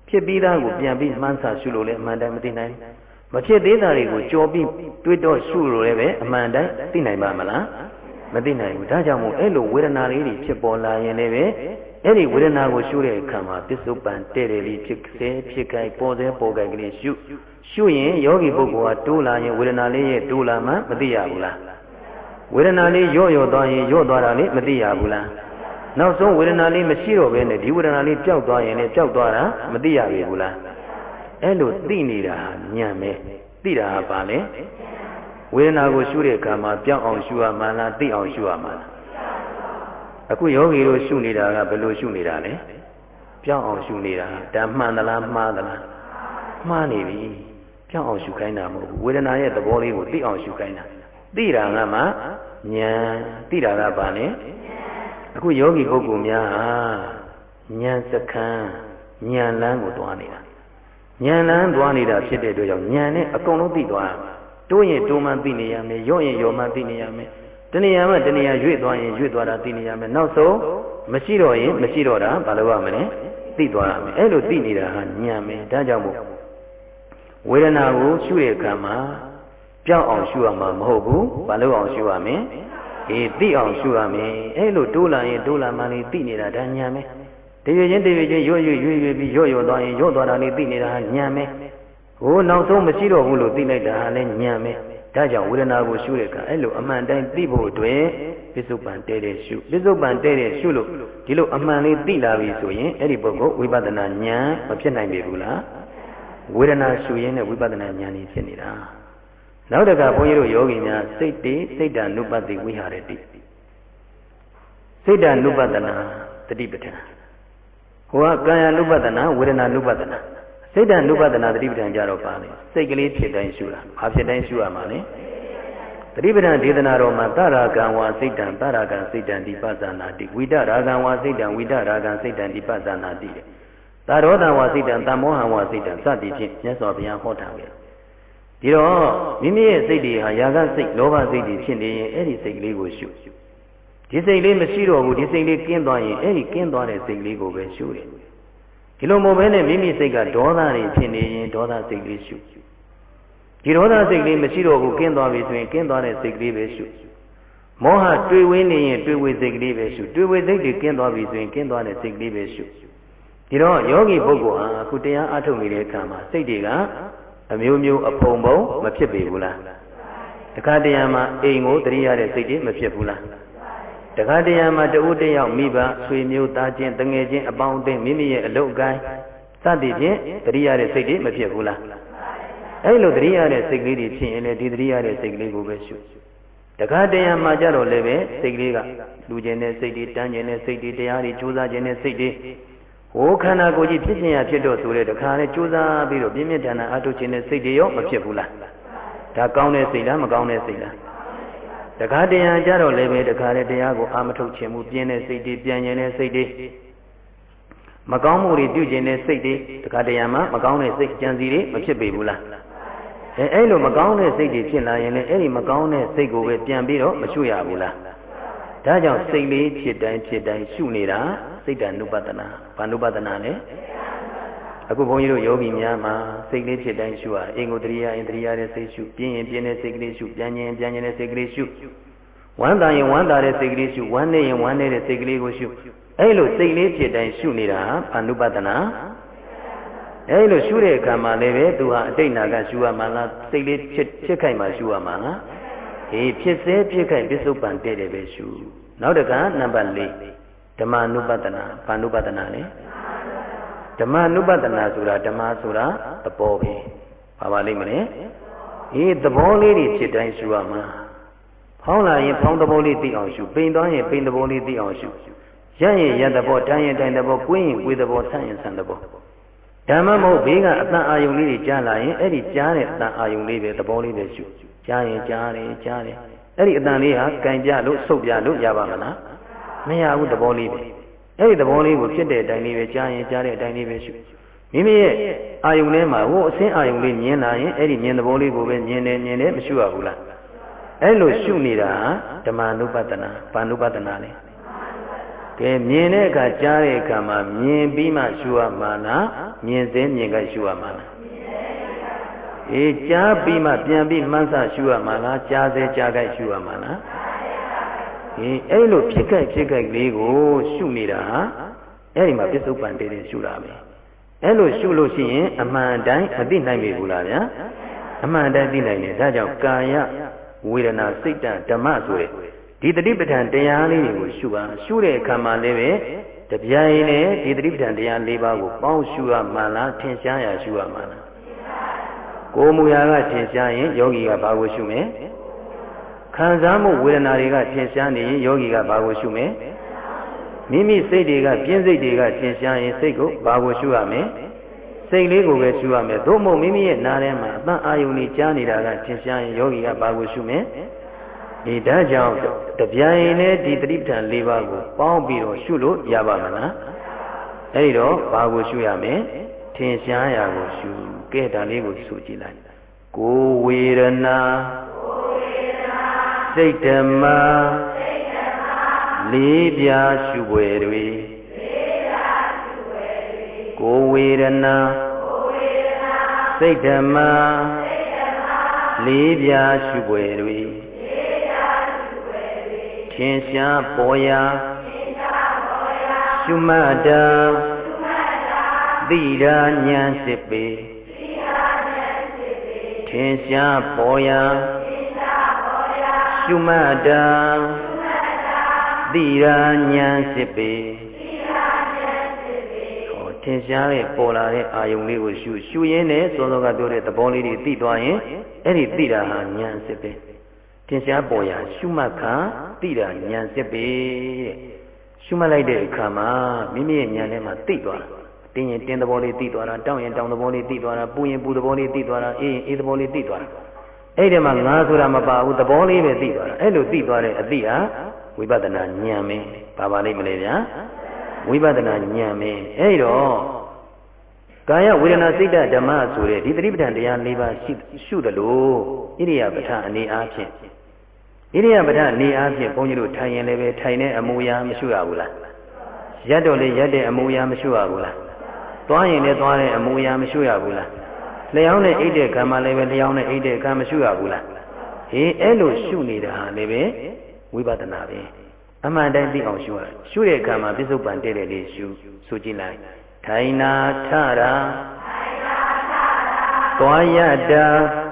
ဖြစ်ပြီးသားကိုပြန်ပြီးမှန်းဆရှုလို့လည်းအမှန်တိုင်းမသိနိုင်မဖြစ်သေးတာတွေကိုကြော်ပြီးတွေးတော့ရှုလို့လည်းပဲအမှန်တိုင်းသိနိုင်ပါမလားမသိနိုင်ဘူးဒါကြောင့်မို့အဲ့လိုဝေဒနာလေးတွေဖြစ်ပေါ်လာရင်လည်းပဲအဲ့ဒီဝေဒနာကိုရှုတဲ့အခါမှာပစ္စုပန်တဲ့တယ်လေးဖြစ်စေဖြစ်ခိုက်ပေါ်စေပေါ်ခိုက်ကလေးရှုရှုရင်ယောဂီပုဂ္ဂိုလ်ကတိုးလာရင်ဝေဒနာလေးရဲ့တိုးလာမှမသိရဘူးလားဝေဒနာလေးရော့ရော့သွားရင်ရော့သွားတာလေးမသိရဘူးလားနောက်ဆုံးဝေဒနာလေးမရှိတော့ဘဲနဲ့ဒီဝေဒနာလေးပျောက်သွားရင်လည်းပျောက်သွားတာမသိရပြီဘူးလားအဲ့လိုသိနေတာညံ့မယ်သိတာပါလေဝေဒနာကိုရှုတဲ့အခါမှာပျောက်အောင်ရှုရမှာလားသိအောင်ရှုရမှာလားအခုယောဂီတို့ရှုနေတာကဘယ်လိုရှုနေတာလဲပျောက်အောင်ရှုနေတာဒါမှန်သလားမှားသလားမှားနေပြီပျောက်အောင်ရှုခိုင်းတာမဟုတ်ဘူးဝေဒနာရဲ့သဘောလေးကိုသိအောင်ရှုခိုင်းတာသိတာကမှဉာဏ်သိတာကပါလေအခုယောဂီပုဂ္ဂိုလ်များဟာဉာဏ်စခန်းဉာဏ်လမ်းကိုတွားနေတာဉာဏ်လမ်းတွားနေတာဖြစ်တဲ့အတွက်ကြောင့်ဉာဏ်နဲ့အကုန်လုံးသိသွားရမှာတိုးရင်တိုးမှသိနေရမယ်ရော့ရင်ရော့မှသိနေရမယ်တဏှာမှတဏှာရွေ့သွားရင်ရွေ့သွားတာသိနေရမယ်နောက်ဆုံးမရှိတော့ရင်မရှိတော့တာဘာလို့ရမလဲသိသွားရမယ်အဲ့လိုသိနေတာဟာဉာဏ်ပဲဒါကြောင့်မို့ဝေဒနာကိုရှုတဲ့အခါမှာပြောင်းအောင်ရှုရမှာမဟုတ်ဘူးဘာလို့အောင်ရှုရမလဲအေးသိအောင်ရှုရမယ်အဲ့လိုတိုးလာရင်တိုးလာမှလည်းသိနေတာဒါဉာဏ်ပဲတရွေချင်းတရွေချင်းရွေ့ရွေ့ရွေ့ရွေ့ပြီးရွေ့ရွေ့သွားရင်ရွေ့သွားတာလေးသိနေတာဟာဉာဏ်ပဲဟိုနောက်ဆုံးမရှိတော့ဘူးလို့သိလိုက်တာဟာလည်းဉာဏ်ပဲဒါကြောင့်ဝေဒနာကိုရှုတဲ့အခါအဲ့လိုအမှန်တိုင်းသိဖို့အတွက်ပစ္စုပန်တဲတဲ့ရှုပစ္စုပန်တဲတဲ့ရှုလို့ဒီလိုအမှန်လေးသိလာပြီဆိုရင်အဲ့ဒီပုဂ္ဂိုလ်ဝိပဿနာဉာဏ်မဖြစ်နိုင်ပြီဘူးလားဝေဒနာရှုရင်းနဲ့ဝိပဿနာဉာဏ်ကြီးဖြစ်နေတာနောက်တကဘုန်းကြီးတို့ယောဂီများစိတ်တေစိတ်တ ानु ပတိဝိဟာရတိစိတ်တ ानु ပတနာတတိပဋ္ဌာန်ဟိုကကာယ ानु ပတနာဝေဒနာ ानु ပတနာစိတ်တ ानु ပတနာတတိပဋ္ဌာန်ကြတော့ပါလေစိတ်ကလေးဖြစ်တိုင်းရှုတာဘာဖြစ်တိုင်းရှုရမှာလဲတတိပဋ္ဌာန်ဒေသနာတော်မှာတရာကံဝါစိတ်တံတရာကံစိတ်တံဒီပဇာနာတိဝိတရာကံဝါစိတ်တံဝိတရာကံစိတ်တံဒီပဇာနာတိသာရောတံဝါစိတ်တံတမောဟံဝါစိတ်တံစသည်ဖြင့်မြတ်စွာဘုရားဟောထားခဲ့ဒီတော့မိမိရဲ့စိတ်တွေဟာຢာကစိတ်လောဘစိတ်တွေဖြစ်နေရင်အဲ့ဒီစိတ်ကလေးကိုရှုဒီစိတ်လေးမရှိတော့ဘူးဒီစိတ်လေးကင်းသွားရင်အဲ့ဒီကင်းသွားတဲ့စိတ်လေးကိုပဲရှုတယ်ဒီလိုမို့ပဲနဲ့မိမိစိတ်ကဒေါသတွေဖြစ်နေရင်ဒေါသစိတ်လေးရှုဒီဒေါသစိတ်လေးမရှိတော့ဘူးကင်းသွားပြီဆိုရင်ကင်းသွားတဲ့စိတ်ကလေးပဲရှုမောဟတွေ့ဝင်းနေရင်တွေ့ဝေစိတ်ကလေးပဲရှုတွေ့ဝေစိတ်တွေကင်းသွားပြီဆိုရင်ကင်းသွားတဲ့စိတ်ကလေးပဲရှုဒီတော့ယောဂီပုဂ္ဂိုလ်ဟာအခုတရားအားထုတ်နေတဲ့အခါမှာစိတ်တွေကအမျိုးမျိုးအဖုံဖုံမဖြစ်ပေဘူးလားတခါတရံမှာအိမ်ကိုတရိရတဲ့စိတ်တွေမဖြစ်ဘူးလားတခါတရံမှာတဦးတယောက်မိဘဆွေမျိုးသားချင်းတငယ်ချင်းအပေါင်းအသင်းမိမိရဲ့အလုပ်အကိုင်းစသည်ဖြင့်တရိရတဲ့စိတ်တွေမဖြစ်ဘူးလားအဲ့လိုတရိရတဲ့စိတ်ကလေးတွေဖြစ်ရင်လည်းဒီတရိရတဲ့စိတ်ကလေးကိုပဲရှုတခါတရံမှာကြတော့လည်းပဲစိတ်ကလေးကလူကျင်တဲ့စိတ်တွေတန်းကျင်တဲ့စိတ်တွေတရားတွေကြိုးစားခြင်းတဲ့စိတ်တွေဟိုခန္ဓာကိုယ်ကြီးဖြစ်ခြင်းရဖြစ်တော့ဆိုတဲ့တခါနဲ့ကြိုးစားပြီးတော့ပြင်းပြထန်ထန်အထုတ်ခြင်းနဲ့စိတ်တွေရောမဖြစ်ဘူးလားဒါကောင်းတဲ့စိတ်လားမကောင်းတဲ့စိတ်လားတခါတရံကြတော့လည်းပဲတခါနဲ့တရားကိုအာမထုတ်ခြင်းမူပြင်းတဲ့စိတ်တွေပြန်ကျင်တဲ့စိတ်တွေမကောင်းမှုတွေပြုကျင်တဲ့စိတ်တွေတခါတရံမှာမကောင်းတဲ့စိတ်ကြံစီတွေမဖြစ်ပေဘူးလားအဲအဲ့လိုမကောင်းတဲ့စိတ်တွေဖြစ်လာရင်လည်းအဲ့ဒီမကောင်းတဲ့စိတ်ကိုပဲပြန်ပြီးတော့မရှုရဘူးလားဒါကြောင့်စိတ်လေးဖြစ်တိုင်းဖြစ်တိုင်းရှုနေတာစိတ်တ ानु ပတနာဘာ ानु ပတနာလဲအခုဘုန်းကြီးတို့ယောဂီများမှာစိတ်လေးဖြစ်တိုင်းရှုရအင်္ဂုတ္တရိယအိန္ဒြိယတဲ့စိတ်ရှုပြင်းရင်ပြင်းတဲ့စိတ်ကလေးရှုပြန်ရင်ပြန်ရင်တဲ့စိတ်ကလေးရှုဝမ်းသာရင်ဝမ်းသာတဲ့စိတ်ကလေးရှုဝမ်းနေရင်ဝမ်းနေတဲ့စိတ်ကလေးကိုရှုအဲ့လိုစိတ်လေးဖြစ်တိုင်းရှုနေတာဘာ ानु ပတနာအဲ့လိုရှုတဲ့အခါမှာလည်းပဲသူဟာအတိတ်နာကရှုရမှာလားစိတ်လေးဖြစ်ဖြစ်ခိုက်မှရှုရမှာလားအေးဖြစ်စေဖြစ်ခိုက်ပစ္စုပန်တည့်တယ်ပဲရှုနောက်တကနံပါတ်၄ဓမ္မ ानु ပတနာဘာ ानु ပတနာလဲဓမ္မ ानु ပတနာဆိုတာဓမ္မဆိုတာသဘောပဲဘာပါလိမ့်မလဲအေးသဘောလေးတွေဖြစ်တိုင်းရှုရမှာဖောင်းလာရင်ဖောင်းသဘောလေးသိအောင်ရှုပိန်သွားရင်ပိန်သဘောလေးသိအောင်ရှုရရင်ရသဘောတန်းရင်တိုင်းသဘောကွင်းရင်ကွေးသဘောဆန့်ရင်ဆန့်သဘောဓမ္မမဟုတ်ဘေးကအတန်အာယုံလေးတွေကြားလာရင်အဲ့ဒီကြားတဲ့အတန်အာယုံလေးပဲသဘောလေးပဲရှုကြားရင်ကြားတယ်ကြားတယ်အဲ့ဒီအတန်လေးဟာကံကြလို့ဆုပ်ပြလို့ရပါမလားမရဘူးသဘောလေးပဲအဲ့ဒီသဘောလေးကိုဖြစ်တဲ့အတိုင်းလေးပဲကြားရင်ကြားတဲ့အတိုင်းလေးပဲရှုမိမိရဲ့အာယုံထဲမှာဟိုအစင်းအာယုံလေးမြင်လာရင်အဲ့ဒီမြင်သဘောလေးကိုပဲမြင်တယ်မြင်တယ်မရှုရဘူးလားအဲ့လိုရှုနေတာဓမ္မ ानु ပတနာဘာ ानु ပတနာလဲဓကဲမြင်တဲ့အခါကြားတဲ့အခါမှာမြင်ပြီးမှရှုရမှာလားမြင်စေမြင်ကရှုရမှာလားအေးကြားပြီးမှပြန်ပြီးမှန်းဆရှုရမှာလားကြားစေကြားကြရှုရမှာလားအေးအဲ့လိုဖြစ်ခဲ့ဖြစ်ခဲ့လေးကိုရှုနေတာဟာအဲ့ဒီမှာပစ္စုပန်တည်းတည်းရှုတာပဲအဲ့လိုရှုလို့ရှိရင်အမှန်တိုင်းမသိနိုင်ပြီဘူးလားဗျာအမှန်တိုင်းသိနိုင်တယ်ဒါကြောင့်ကာယဝေဒနာစိတ်ဓမ္မဆိုတဲ့ဒီတတိပဋ္ဌာန်တရားလေးတွေကိုရှုပါရှုတဲ့အခါမှာလည်းပဲတပြိုင်နဲ့ဒီတတိပဋ္ဌာန်တရား၄ပါးကိုပေါင်းရှုရမှလားထင်ရှားရရှုရမှလားကိုယ်မူရာကထင်ရှားရင်ယောဂီကဘာကိုရှုမယ်ခံစားမှုဝေဒနာတွေကထင်ရှားနေရင်ယောဂီကဘာကိုရှုမယ်မိမိစိတ်တွေကပြင်းစိတ်တွေကထင်ရှားရင်စိတ်ကိုဘာကိုရှုရမလဲစိတ်လေးကိုပဲရှုရမယ်သို့မဟုတ်မိမိရဲ့နားထဲမှာအသံအာယုန်ကြီးကြားနေတာကထင်ရှားရင်ယောဂီကဘာကိုရှုမယ်ဒီဒါကြောင့်တပြိုင်နဲ့ဒီတတိပဋ္ဌာန်၄ပါးကိုပေါင်းပြီးတော့ရှုလို့ရပါမလားအဲ့ဒီတော့ဘာကိုရှုရမလဲထင်ရှားရာကိုရှုကဲဒါလေးကိုရှုကြည့်လိုက်ကိုယ်ဝေဒနာစိတ်ဓမ္မလေးပြားရှုွယ်တွေကိုယ်ဝေဒနာစိတ်ဓမ္မလေးပြားရှုွယ်တွေထင်ရှားပေါ်ရာရှုမှတ်တာသိတာဉာဏ်စစ်ပေထင်ရှားပေါ်ရာရှုမှတ်တာသိတာဉာဏ်စစ်ပေဟောထင်ရှားတဲ့ပေါ်လာတဲ့အာယုံလေးကိုရှုရှုရင်းနဲ့စောစောကပြောတဲ့သဘောလေးတွေသိသွားရင်အဲ့ဒီသိတာဟာဉာဏ်စစ်ပေထင်ရှားပေါ်ရာရှုမှတ်ခါသိတာဉာဏ်စစ်ပေတဲ့ရှုမှတ်လိုက်တဲ့အခါမှာမိမိရဲ့ဉာဏ်ထဲမှာသိသွားတာတင်းရင်တင်းသဘောလေးသိသွားတာတောင်းရင်တောင်းသဘောလေးသိသွားတာပူရင်ပူသဘောလေးသိသွားတာအေးရင်အေးသဘောလေးသိသွားတာအဲ့ဒီမှာငါဆိုတာမပါဘူးသဘောလေးပဲသိသွားတာအဲ့လိုသိသွားတဲ့အသိဟာဝိပဿနာဉာဏ်ပဲပါပါလိမ့်မလဲဗျာဝိပဿနာဉာဏ်ပဲအဲ့တော့ကာယဝေဒနာစိတ်ဓမ္မဆိုတဲ့ဒီသတိပဋ္ဌာန်တရား၄ပါးရှုတယ်လို့ဣရိယာပဋ္ဌာန်အနေအားဖြင့်ဣရိယာပဋ္ဌာန်အနေအားဖြင့်ဘုန်းကြီးတို့ထိုင်ရင်လည်းပဲထိုင်တဲ့အမူအရာမရှုရဘူးလားရက်တော့လေရက်တဲ့အမူအရာမရှုရဘူးလားသွားရင်လည်းသွားတဲ့အမူအရာမရှုရဘူးလားလျှောင်းနဲ့အိတ်တဲ့ခံမှလည်းပဲလျှောင်းနဲ့အိတ်တဲ့ခံမရှုရဘူးလားဟေးအဲ့လိုရှုနေတာဟာလည်းပဲဝိပဿနာပဲအမှန်တိုင်းသိအောင်ရှုရရှုတဲ့အခါမှာပစ္စုပန်တည်းတည်းလေးရှုဆိုကြည့်လိုက်ထိုင်နာထတာသွားရတာ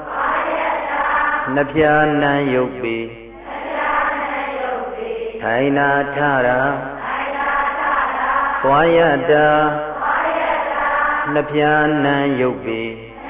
နှပြနံယုတ်ပေထိုင်နာထတာသွားရတာနှပြနံယုတ်ပေ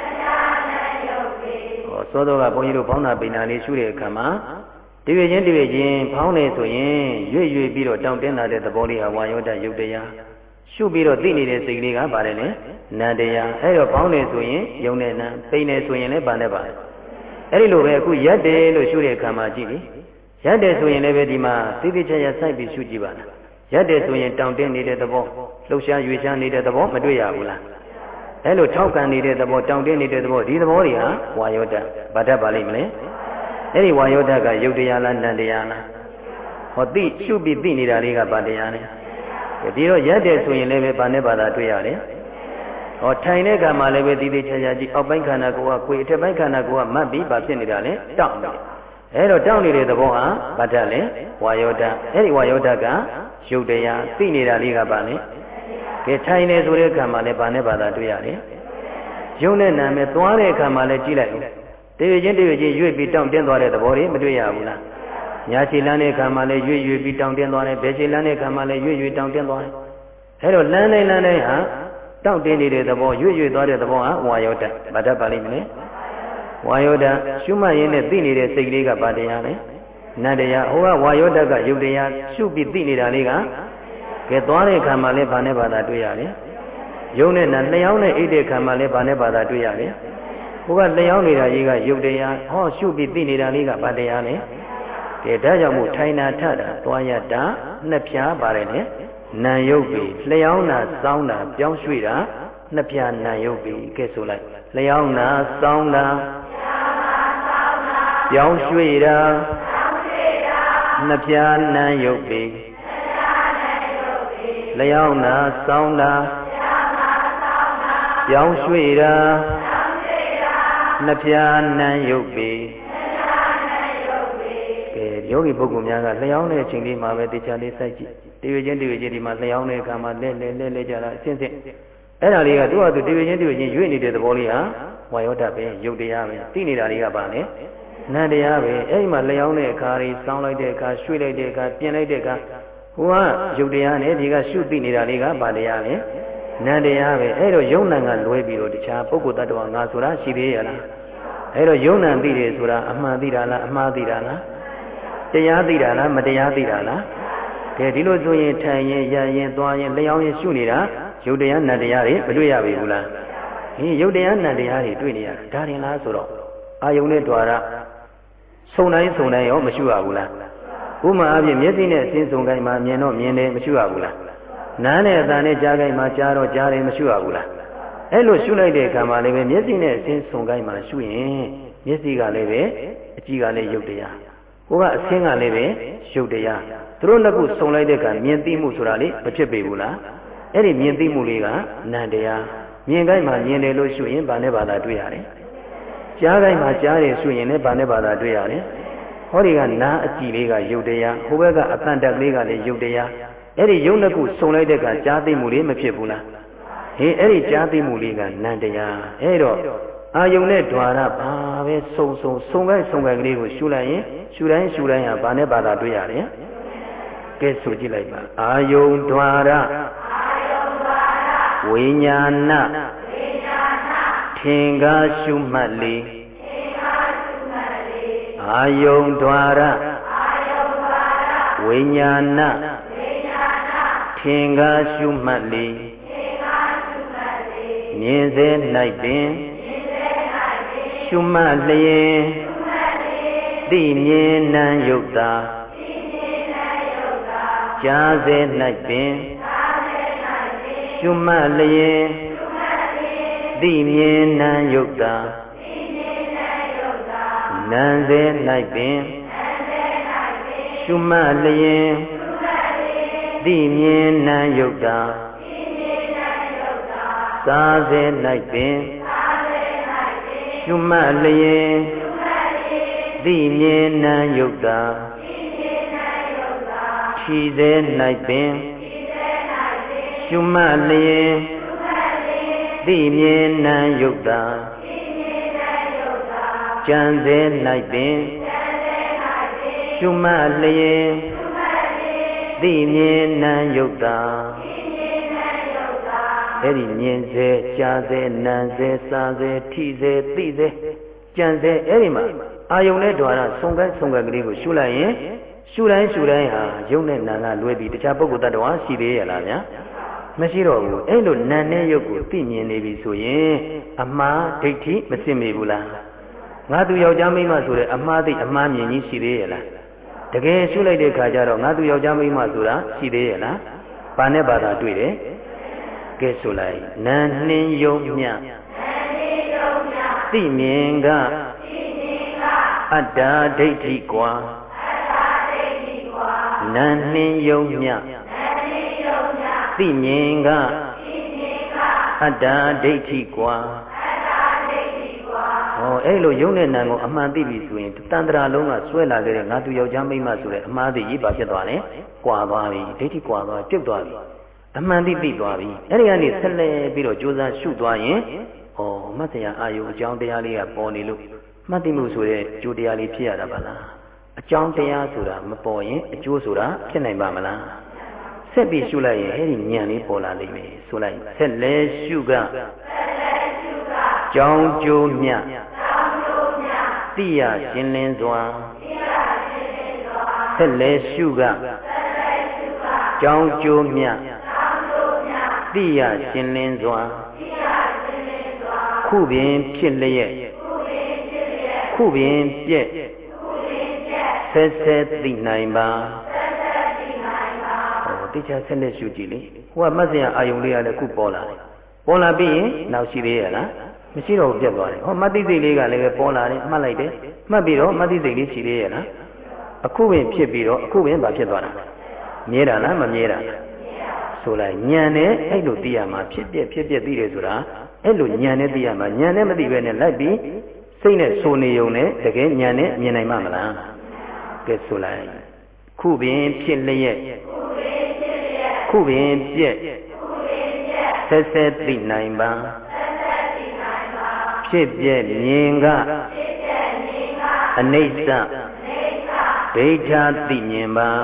ဟောသောတော်ကဘုန်းကြီးတို့ဖောင်းတာပိန်တာလေးရှုတဲ့အခါမှာတရွေချင်းတရွေချင်းဖောင်းနေဆိုရင်ရွေ့ရွေ့ပြီးတော့တောင့်တင်းလာတဲ့သဘောလေးဟာဝါယောဓာတ်ယုတ်တရားရှုပြီးတော့သိနေတဲ့စိတ်လေးကပါတယ်လေနံတရားအဲ့တော့ဖောင်းနေဆိုရင်ယုံတဲ့နံပိန်နေဆိုရင်လည်းဗာနဲ့ပါတယ်အဲ့ဒီလိုပဲအခုရက်တယ်လို့ရှုတဲ့အခါမှာကြည့်လေရက်တယ်ဆိုရင်လည်းပဲဒီမှာသိသိချာချာစိုက်ပြီးရှုကြည့်ပါလားရက်တယ်ဆိုရင်တောင့်တင်းနေတဲ့သဘောလှုပ်ရှားရွေ့ရှားနေတဲ့သဘောမတွေ့ရဘူးလားအဲ့လိုထောက်ကန်နေတဲ့သဘောတောင့်တင်းနေတဲ့သဘောဒီသဘောတွေဟာဝါယောဓာတ်ဗာဓာတ်ပါလိမ့်မလဲအဲ့ဒီဝါယောဓာတ်ကယုတ်တရားလားနံတရားလားဟောသိရှုပြီးသိနေတာလေးကဗာတရားလေဒီတော့ရက်တယ်ဆိုရင်လည်းပဲဗာနဲ့ဗာသာတွေ့ရတယ်ဟောထိုင်တဲ့ကံမှာလည်းပဲတည်တည်ချာချာကြည့်အောက်ပိုင်းခန္ဓာကိုယ်ကကိုယ်အထက်ပိုင်းခန္ဓာကိုယ်ကမတ်ပြီးဗာဖြစ်နေတာလေတောင့်တယ်အဲ့တော့တောင့်နေတဲ့သဘောဟာဗာဓာတ်လေဝါယောဓာတ်အဲ့ဒီဝါယောဓာတ်ကယုတ်တရားသိနေတာလေးကဗာလေကဲထိုင်နေဆိုတဲ့ကံမှာလည်းဗာနဲ့ဗာသာတွေ့ရတယ်ယုံနဲ့နာမဲ့သွားတဲ့အခါမှာလည်းကြည့်လိုက်တရွေချင်းတရွေချင်းရွေ့ပြီးတောင့်တင်းသွားတဲ့သဘောတွေမတွေ့ရဘူးလားညာခြေလမ်းတဲ့အခါမှာလည်းရွေ့ရွေ့ပြီးတောင့်တင်းသွားတယ်ဘယ်ခြေလမ်းတဲ့အခါမှာလည်းရွေ့ရွေ့တောင့်တင်းသွားတယ်အဲတော့လမ်းတိုင်းလမ်းတိုင်းဟာတောင့်တင်းနေတဲ့သဘောရွေ့ရွေ့သွားတဲ့သဘောဟာဝါယောဓာတ်ဗာဓာတ်ပါလိမ့်မယ်ဝါယောဓာတ်ရှုမှတ်ရင်းနဲ့သိနေတဲ့စိတ်လေးကဗာတရားလေနတ်တရားဟိုကဝါယောဓာတ်ကယုတ်တရားရှုပြီးသိနေတာလေးကကဲသွားတဲ့အခါမှာလည်းဗာနဲ့ဗာသာတွေ့ရတယ်ယုံနဲ့နာလျှောင်းနဲ့အိတ်တဲ့အခါမှာလည်းဗာနဲ့ဗာသာတွေ့ရတယ်ဟိုကလျှောင်းနေတာကြီးကယုတ်တရားဟောရှုပြီးသိနေတာလေးကဗာတရားလေကဲဒါကြောင့်မို့ထိုင်နာထတာသွားရတာနှစ်ဖြားပါတယ်လေနာယုတ်ပြီလျှောင်းတာစောင်းတာပြောင်းရွှေ့တာနှစ်ဖြားနာယုတ်ပြီကဲဆိုလိုက်လျှောင်းတာစောင်းတာပြောင်းရွှေ့တာနှစ်ဖြားနာယုတ်ပြီလျောင်းနာစောင်းတာပြောင်းရွှေ့တာနှပြနံရုပ်ပေကဲယောဂီပုဂ္ဂိုလ်များကလျောင်းတဲ့အချိန်လေးမှာပဲတရားလေးစိုက်ကြည့်တရွေချင်းတရွေချင်းဒီမှာလျောင်းတဲ့အခါမှာလဲလဲလဲလဲကြတာအစဉ်စဉ်အဲ့ဒါလေးကသူ့ဟာသူတရွေချင်းတရွေချင်းရွေ့နေတဲ့သဘောလေးဟာဝါယောဓာတ်ပဲရုပ်တရားပဲသိနေတာလေးကပါလေနံတရားပဲအဲ့ဒီမှာလျောင်းတဲ့အခါလေးစောင်းလိုက်တဲ့အခါရွှေ့လိုက်တဲ့အခါပြင်လိုက်တဲ့အခါဟိုကရုပ်တရားနဲ့ဒီကရှုသိနေတာလေးကပါတရားလေနံတရားပဲအဲ့တော့ယုံနံကလွဲပြီးတော့တခြားပုဂ္ဂိုလ်တ attva ငါဆိုတာရှိသေးရလားအဲ့တော့ယုံနံသိတယ်ဆိုတာအမှန်သိတာလားအမှားသိတာလားတရားသိတာလားမတရားသိတာလားကဲဒီလိုဆိုရင်ထိုင်ရင်ရရင်သွားရင်လျောင်းရင်ရှုနေတာယုတ်တရားနံတရားတွေမတွေ့ရပြီဘူးလားဟင်ယုတ်တရားနံတရားတွေတွေ့နေရတာဒါရင်လားဆိုတော့အာယုန်နဲ့ द्वार စုံတိုင်းစုံတိုင်းရောမရှုရဘူးလားဥမာအပြင်မျက်စိနဲ့အစဉ်စုံတိုင်းမှာမြင်တော့မြင်တယ်မရှုရဘူးလားနားနဲ့အသံနဲ့ကြားတိုင်းမှာကြားတော့ကြားတယ်မရှုရဘူးလားအဲ့လိုရှုလိုက်တဲ့အခါမှာလည်းပဲမျက်စိနဲ့အစဉ်စုံတိုင်းမှာရှုရင်မျက်စိကလည်းပဲအကြည့်ကလည်းယုတ်တရားကိုကအဆင်းကလည်းပဲယုတ်တရားသူတို့နှစ်ခုစုံလိုက်တဲ့အခါမြင်သိမှုဆိုတာလေမဖြစ်ပေဘူးလားအဲ့ဒီမြင်သိမှုလေးကနံတရားမြင်တိုင်းမှာမြင်တယ်လို့ရှုရင်ဗာနဲ့ဘာသာတွေ့ရတယ်ကြားတိုင်းမှာကြားတယ်ရှုရင်လည်းဗာနဲ့ဘာသာတွေ့ရတယ်ဟောဒီကနားအကြည့်လေးကယုတ်တရားဟိုဘက်ကအတန်တက်ကလေးကလည်းယုတ်တရားအဲ့ဒီယုတ်နှစ်ခုစုံလိုက်တဲ့အခါကြားသိမှုလေးမဖြစ်ဘူးလားဟေးအဲ့ဒီကြားသိမှုလေးကနံတရားအဲ့တော့အာယုန်နဲ့ द्वार ဘာပဲစုံစုံစုံကိုင်းစုံကိုင်းကလေးကိုရှုလိုက်ရင်ရှုတိုင်းရှုတိုင်းဟာဗာနဲ့ဘာသာတွေ့ရတယ်ကဲဆိုကြည့်လိုက်ပါအာယုန် द्वार ဝိညာဏထင်ကားရှုမှတ်လေအာယုန် द्वार ဝိညာဏထင်ကားရှုမှတ်လေမြင်စေ၌ပင်ရှုမှတ်လျင်သိမြင်နံယုတ်တာကြားစေ၌ပင်ရှုမှတ်လျင်သိမြင်နံယုတ်တာနံစေ၌ပင်ရှုမှတ်လျင်သိမြင်နံယုတ်တာစားစေ၌ပင်ရှုမှတ်လျင်သိမြင်နံယုတ်တာခြီးစေ၌ပင်ရှုမှတ်လျင်သိမြင်နံယုတ်တာကြံစေ၌ပင်ရှုမှတ်လျင်သိမြင်နံယုတ်တာအဲ့ဒီမြင်စေကြားစေနံစေစားစေထိစေသိစေကြံစေအဲ့ဒီမှာအာယုန်နဲ့ द्वार စုံကိုင်းစုံကိုင်းကလေးကိုရှုလိုက်ရင်ရှုတိုင်းရှုတိုင်းဟာယုတ်နဲ့နံကလွဲပြီးတခြားပုဂ္ဂိုလ်တ attva ရှိသေးရလားဗျာမရှိတော့ဘူးအဲ့လိုနံနဲ့ယုတ်ကိုသိမြင်နေပြီဆိုရင်အမှားဒိဋ္ဌိမစင်မိဘူးလားငါသူယောက်ျားမိန်းမဆိုတဲ့အမှားသိအမှားမြင်ကြီးရှိသေးရဲ့လားတကယ်ရှုလိုက်တဲ့ခါကျတော့ငါသူယောက်ျားမိန်းမဆိုတာရှိသေးရဲ့လားဘာနဲ့ဘာသာတွေ့တယ်ကဲဆိုလိုက်နံနှင်းယုံမြသိမြင်ကအတ္တဒိဋ္ဌိကွာနံနှင်းယုံမြသိမြင်ကအတ္တဒိဋ္ဌိကွာဟောအဲ့လိုယုံတဲ့နံကိုအမှန်သိပြီဆိုရင်တန်ត្រာလုံးကဆွဲလာခဲ့တဲ့ငါသူယောက်ျားမိန်းမဆိုတဲ့အမှားသိကြီးပါဖြစ်သွားတယ်ကွာသွားပြီဒိဋ္ဌိကွာသွားပြုတ်သွားပြီအမှန်သိသိသွားပြီအဲ့ဒီကနေဆက်လက်ပြီးတော့ကြိုးစားရှုသွားရင်ဩမတ်တရားအာယုအကြောင်းတရားလေးကပေါ်နေလို့မှတ်သိမှုဆိုတဲ့ကြိုးတရားလေးဖြစ်ရတာပါလားအကြောင်းတရားဆိုတာမပေါ်ရင်အကျိုးဆိုတာဖြစ်နိုင်ပါမလားဆက်ပြီးရှုလိုက်ရင်အဲ့ဒီဉာဏ်လေးပေါ်လာလိမ့်မယ်ဆိုလိုက်ဆက်လက်ရှုကကြောင်းကျိုးမြတ်သိရရှင်းလင်းစွာဆက်လက်ရှုကကြောင်းကျိုးမြတ်သိရရှင်းလင်းစွာခုပင်ဖြစ်လျက်ခုပင်ပြက်ဆက်ဆက်သိနိုင်ပါဟောတိကျဆက်လက်ရှုကြည့်လေဟိုကမတ်စရာအာယုံလေးရလည်းခုပေါ်လာတယ်ပေါ်လာပြီးရင်နောက်ရှိသေးရလားမရှိတော့ဘူးပြတ်သွားတယ်ဟောမတ်တိစိတ်လေးကလည်းပဲပေါ်လာတယ်မှတ်လိုက်တယ်မှတ်ပြီးတော့မတ်တိစိတ်လေးရှိသေးရလားအခုပင်ဖြစ်ပြီးတော့အခုပင်ဘာဖြစ်သွားတာမြဲတာလားမမြဲတာဆဆိုလိုက်ဉာဏ်နဲ့အဲ့လိုသိရမှာဖြစ်ပြဖြစ်ပြသိတယ်ဆိုတာအဲ့လိုဉာဏ်နဲ့သိရမှာဉာဏ်နဲ့မသိဘဲနဲ့လိုက်ပြီးစိတ်နဲ့ဆိုနေုံနဲ့တကယ်ဉာဏ်နဲ့မြင်နိုင်မှာမလားကဲဆိုလိုက်ခုပင်ဖြစ်လျက်ခုပင်ပြက်ဆက်ဆက်သိနိုင်ပါဖြစ်ပြမြင်ကအနိစ္စဒိဋ္ဌာသိမြင်ပါ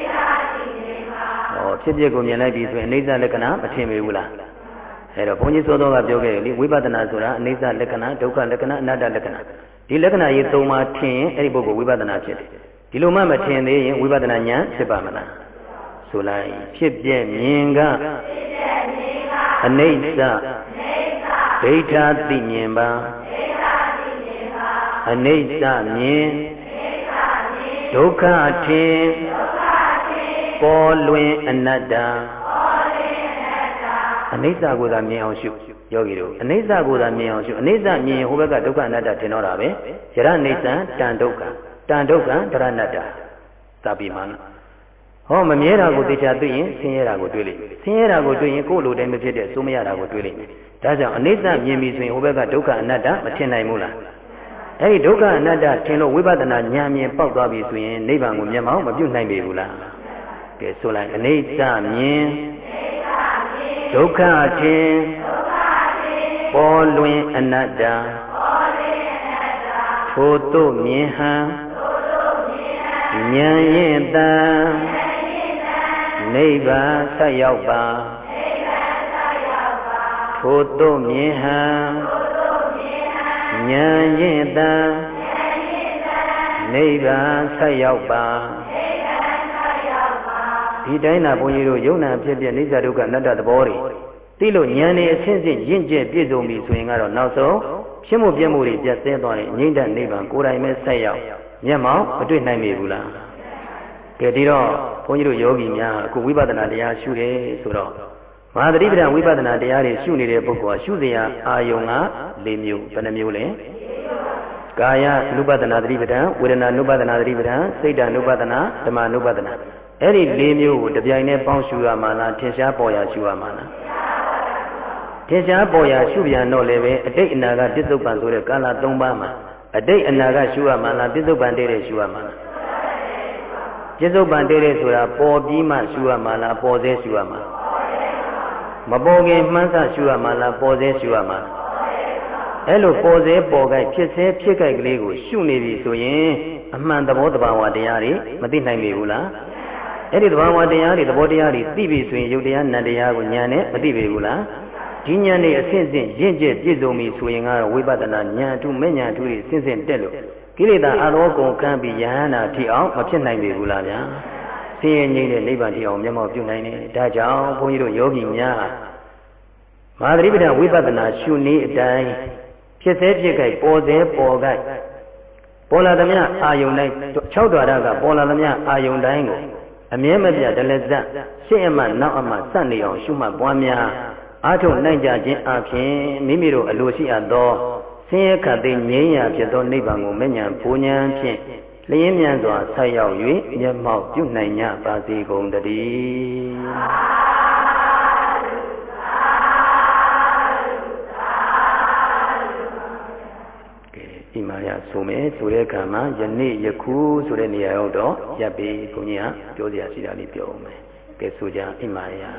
ဟောဖြစ်ပြကိုမြင်လိုက်ပြီဆိုရင်အနိစ္စလက္ခဏာမထင်ပေဘူးလားအဲ့တော့ဘုန်းကြီးစောစောကပြောခဲ့တယ်လေဝိပဿနာဆိုတာအနိစ္စလက္ခဏာဒုက္ခလက္ခဏာအနတ္တလက္ခဏာဒီလက္ခဏာကြီးသုံးပါးထင်ရင်အဲ့ဒီပုဂ္ဂိုလ်ဝိပဿနာဖြစ်တယ်ဒီလိုမှမထင်သေးရင်ဝိပဿနာဉာဏ်ဖြစ်ပါမလားဆိုလိုက်ဖြစ်ပြမြင်ကအနိစ္စဒိဋ္ဌာသိမြင်ပါအနိစ္စမြင်ဒုက္ခထင်ပေါ်လွင်အနတ္တအနိစ္စကိုသာမြင်အောင်ရှုယောဂီတို့အနိစ္စကိုသာမြင်အောင်ရှုအနိစ္စမြင်ဟိုဘက်ကဒုက္ခအနတ္တထင်တော့တာပဲယရနိစ္စတန်ဒုက္ခတန်ဒုက္ခဒရဏတ္တသာပိမာနဟောမမြဲတာကိုသိချာသိရင်ဆင်းရဲတာကိုတွေ့လိမ့်မယ်ဆင်းရဲတာကိုတွေ့ရင်ကိုယ်လိုတိုင်းမဖြစ်တဲ့စိုးမရတာကိုတွေ့လိမ့်မယ်ဒါကြောင့်အနိစ္စမြင်ပြီဆိုရင်ဟိုဘက်ကဒုက္ခအနတ္တမထင်နိုင်ဘူးလားအဲ့ဒီဒုက္ခအနတ္တထင်လို့ဝိပဿနာဉာဏ်မြင်ပေါက်သွားပြီဆိုရင်နိဗ္ဗာန်ကိုမျက်မှောက်မပြုတ်နိုင်ပေဘူးလားကဲဆိုလိုက်အနိစ္စမြင်ဒုက္ခထင်ပေါ်လွင်အနတ္တထိုသို့မြင်ဟံဉာဏ်ရင်တံနိဗ္ဗာန်ဆက်ရောက်ပါထိုသို့မြင်ဟံဉာဏ်ရင်တံနိဗ္ဗာန်ဆက်ရောက်ပါဒီတိုင်းသာဘုန်းကြီးတို့ယုံနာဖြစ်ဖြစ်အိစ္ဆဒုက္ခအနတ္တသဘောတွေသိလို့ဉာဏ်နဲ့အစဉ်စဉ်ရင့်ကျက်ပြည့်စုံပြီဆိုရင်ကတော့နောက်ဆုံးဖြစ်မှုပြည့်မှုတွေပြတ်သိမ်းသွားတဲ့ငြိမ့်တဲ့နိဗ္ဗာန်ကိုယ်တိုင်ပဲဆက်ရောက်မျက်မှောက်မတွေ့နိုင်ပေဘူးလားကဲဒီတော့ဘုန်းကြီးတို့ယောဂီများအခုဝိပဿနာတရားရှုတယ်ဆိုတော့မဟာသတိပဋ္ဌာန်ဝိပဿနာတရားတွေရှုနေတဲ့ပုဂ္ဂိုလ်ကရှုစရာအာယုံက၄မျိုးဘယ်နှမျိုးလဲကာယ ानु ပဒနာသတိပဋ္ဌာန်ဝေဒနာ ानु ပဒနာသတိပဋ္ဌာန်စိတ်တ ानु ပဒနာဓမ္မ ानु ပဒနာအဲ့ဒီ၄မျိုးကိုတပြိုင်တည်းပေါင်းရှုရမှာလားထင်ရှားပေါ်ရရှုရမှာလားထင်ရှားပေါ်ရရှုပြန်တော့လည်းပဲအတိတ်အနာကပြစ္ဆုတ်ပံဆိုတဲ့ကာလ၃ပါးမှာအတိတ်အနာကရှုရမှာလားပြစ္ဆုတ်ပံတည်းတည်းရှုရမှာလားပြစ္ဆုတ်ပံတည်းတည်းဆိုတာပေါ်ပြီးမှရှုရမှာလားပေါ်သေးရှုရမှာမပေါ်ခင်မှန်းဆရှုရမှာလားပေါ်သေးရှုရမှာအဲ့လိုပေါ်သေးပေါ်ကြိုက်ဖြစ်သေးဖြစ်ကြိုက်ကလေးကိုရှုနေပြီဆိုရင်အမှန်သဘောတဘာဝတရားတွေမသိနိုင်ပြီဘူးလားအဲ့ဒီတဘာဝတရားတွေသဘောတရားတွေသိပြီဆိုရင်ယုတ်တရားနတ်တရားကိုဉာဏ်နဲ့မသိပြီဘူးလားဒီဉာဏ်နဲ့အစဉ်စဉ်ရင့်ကျက်ပြည့်စုံပြီဆိုရင်ကတော့ဝိပဿနာဉာဏ်အထုမဲ့ဉာဏ်အထုတွေစဉ်စဉ်တက်လို့ကိလေသာအရောကုန်ကမ်းပြီးယဟန္တာထိအောင်မဖြစ်နိုင်ပြီဘူးလားဗျာဆင်းရဲငြိမ်းတဲ့နိဗ္ဗာန်ထိအောင်မျက်မှောက်ပြုနိုင်တယ်ဒါကြောင့်ဘုန်းကြီးတို့ယောဂီများမဟာသတိပဋ္ဌာန်ဝိပဿနာရှုနည်းအတိုင်းဖြစ်သေးဖြစ်ကြိုက်ပေါ်သေးပေါ်ကြိုက်ပေါ်လာသမျှအာယုန်တိုင်း၆ဓာရကပေါ်လာသမျှအာယုန်တိုင်းကိုအမြဲမပြတ်တလက်စရှင်းအမှနောက်အမှစနေအောင်ရှုမှတ်ပွားများအားထုတ်နိုင်ကြခြင်းအပြင်မိမိတို့အလိုရှိအပ်သောဆင်းရဲခတ်သိငြိမ်းရာဖြစ်သောနိဗ္ဗာန်ကိုမဉဏ်ပူဉဏ်ဖြင့်လျင်းမြန်စွာဆက်ရောက်၍မျက်မှောက်ပြုနိုင်ကြပါစေကုန်သတည်းဒီမှာရဆိုမယ်ဆိုတဲ့အခါမှာယနေ့ယခုဆိုတဲ့နေရာရောက်တော့ရပ်ပြီးဘုန်းကြီးကပြောစရာရှိတာလေးပြောအောင်မယ်ကဲဆိုကြအိမာယ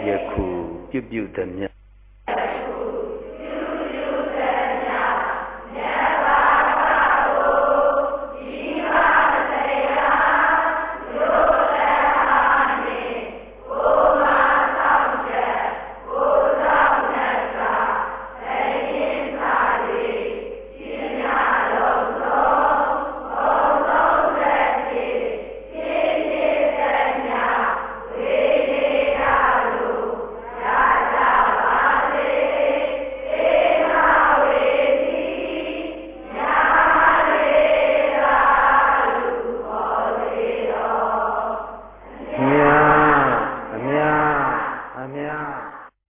ယခုပြုပြုသည်မြတ်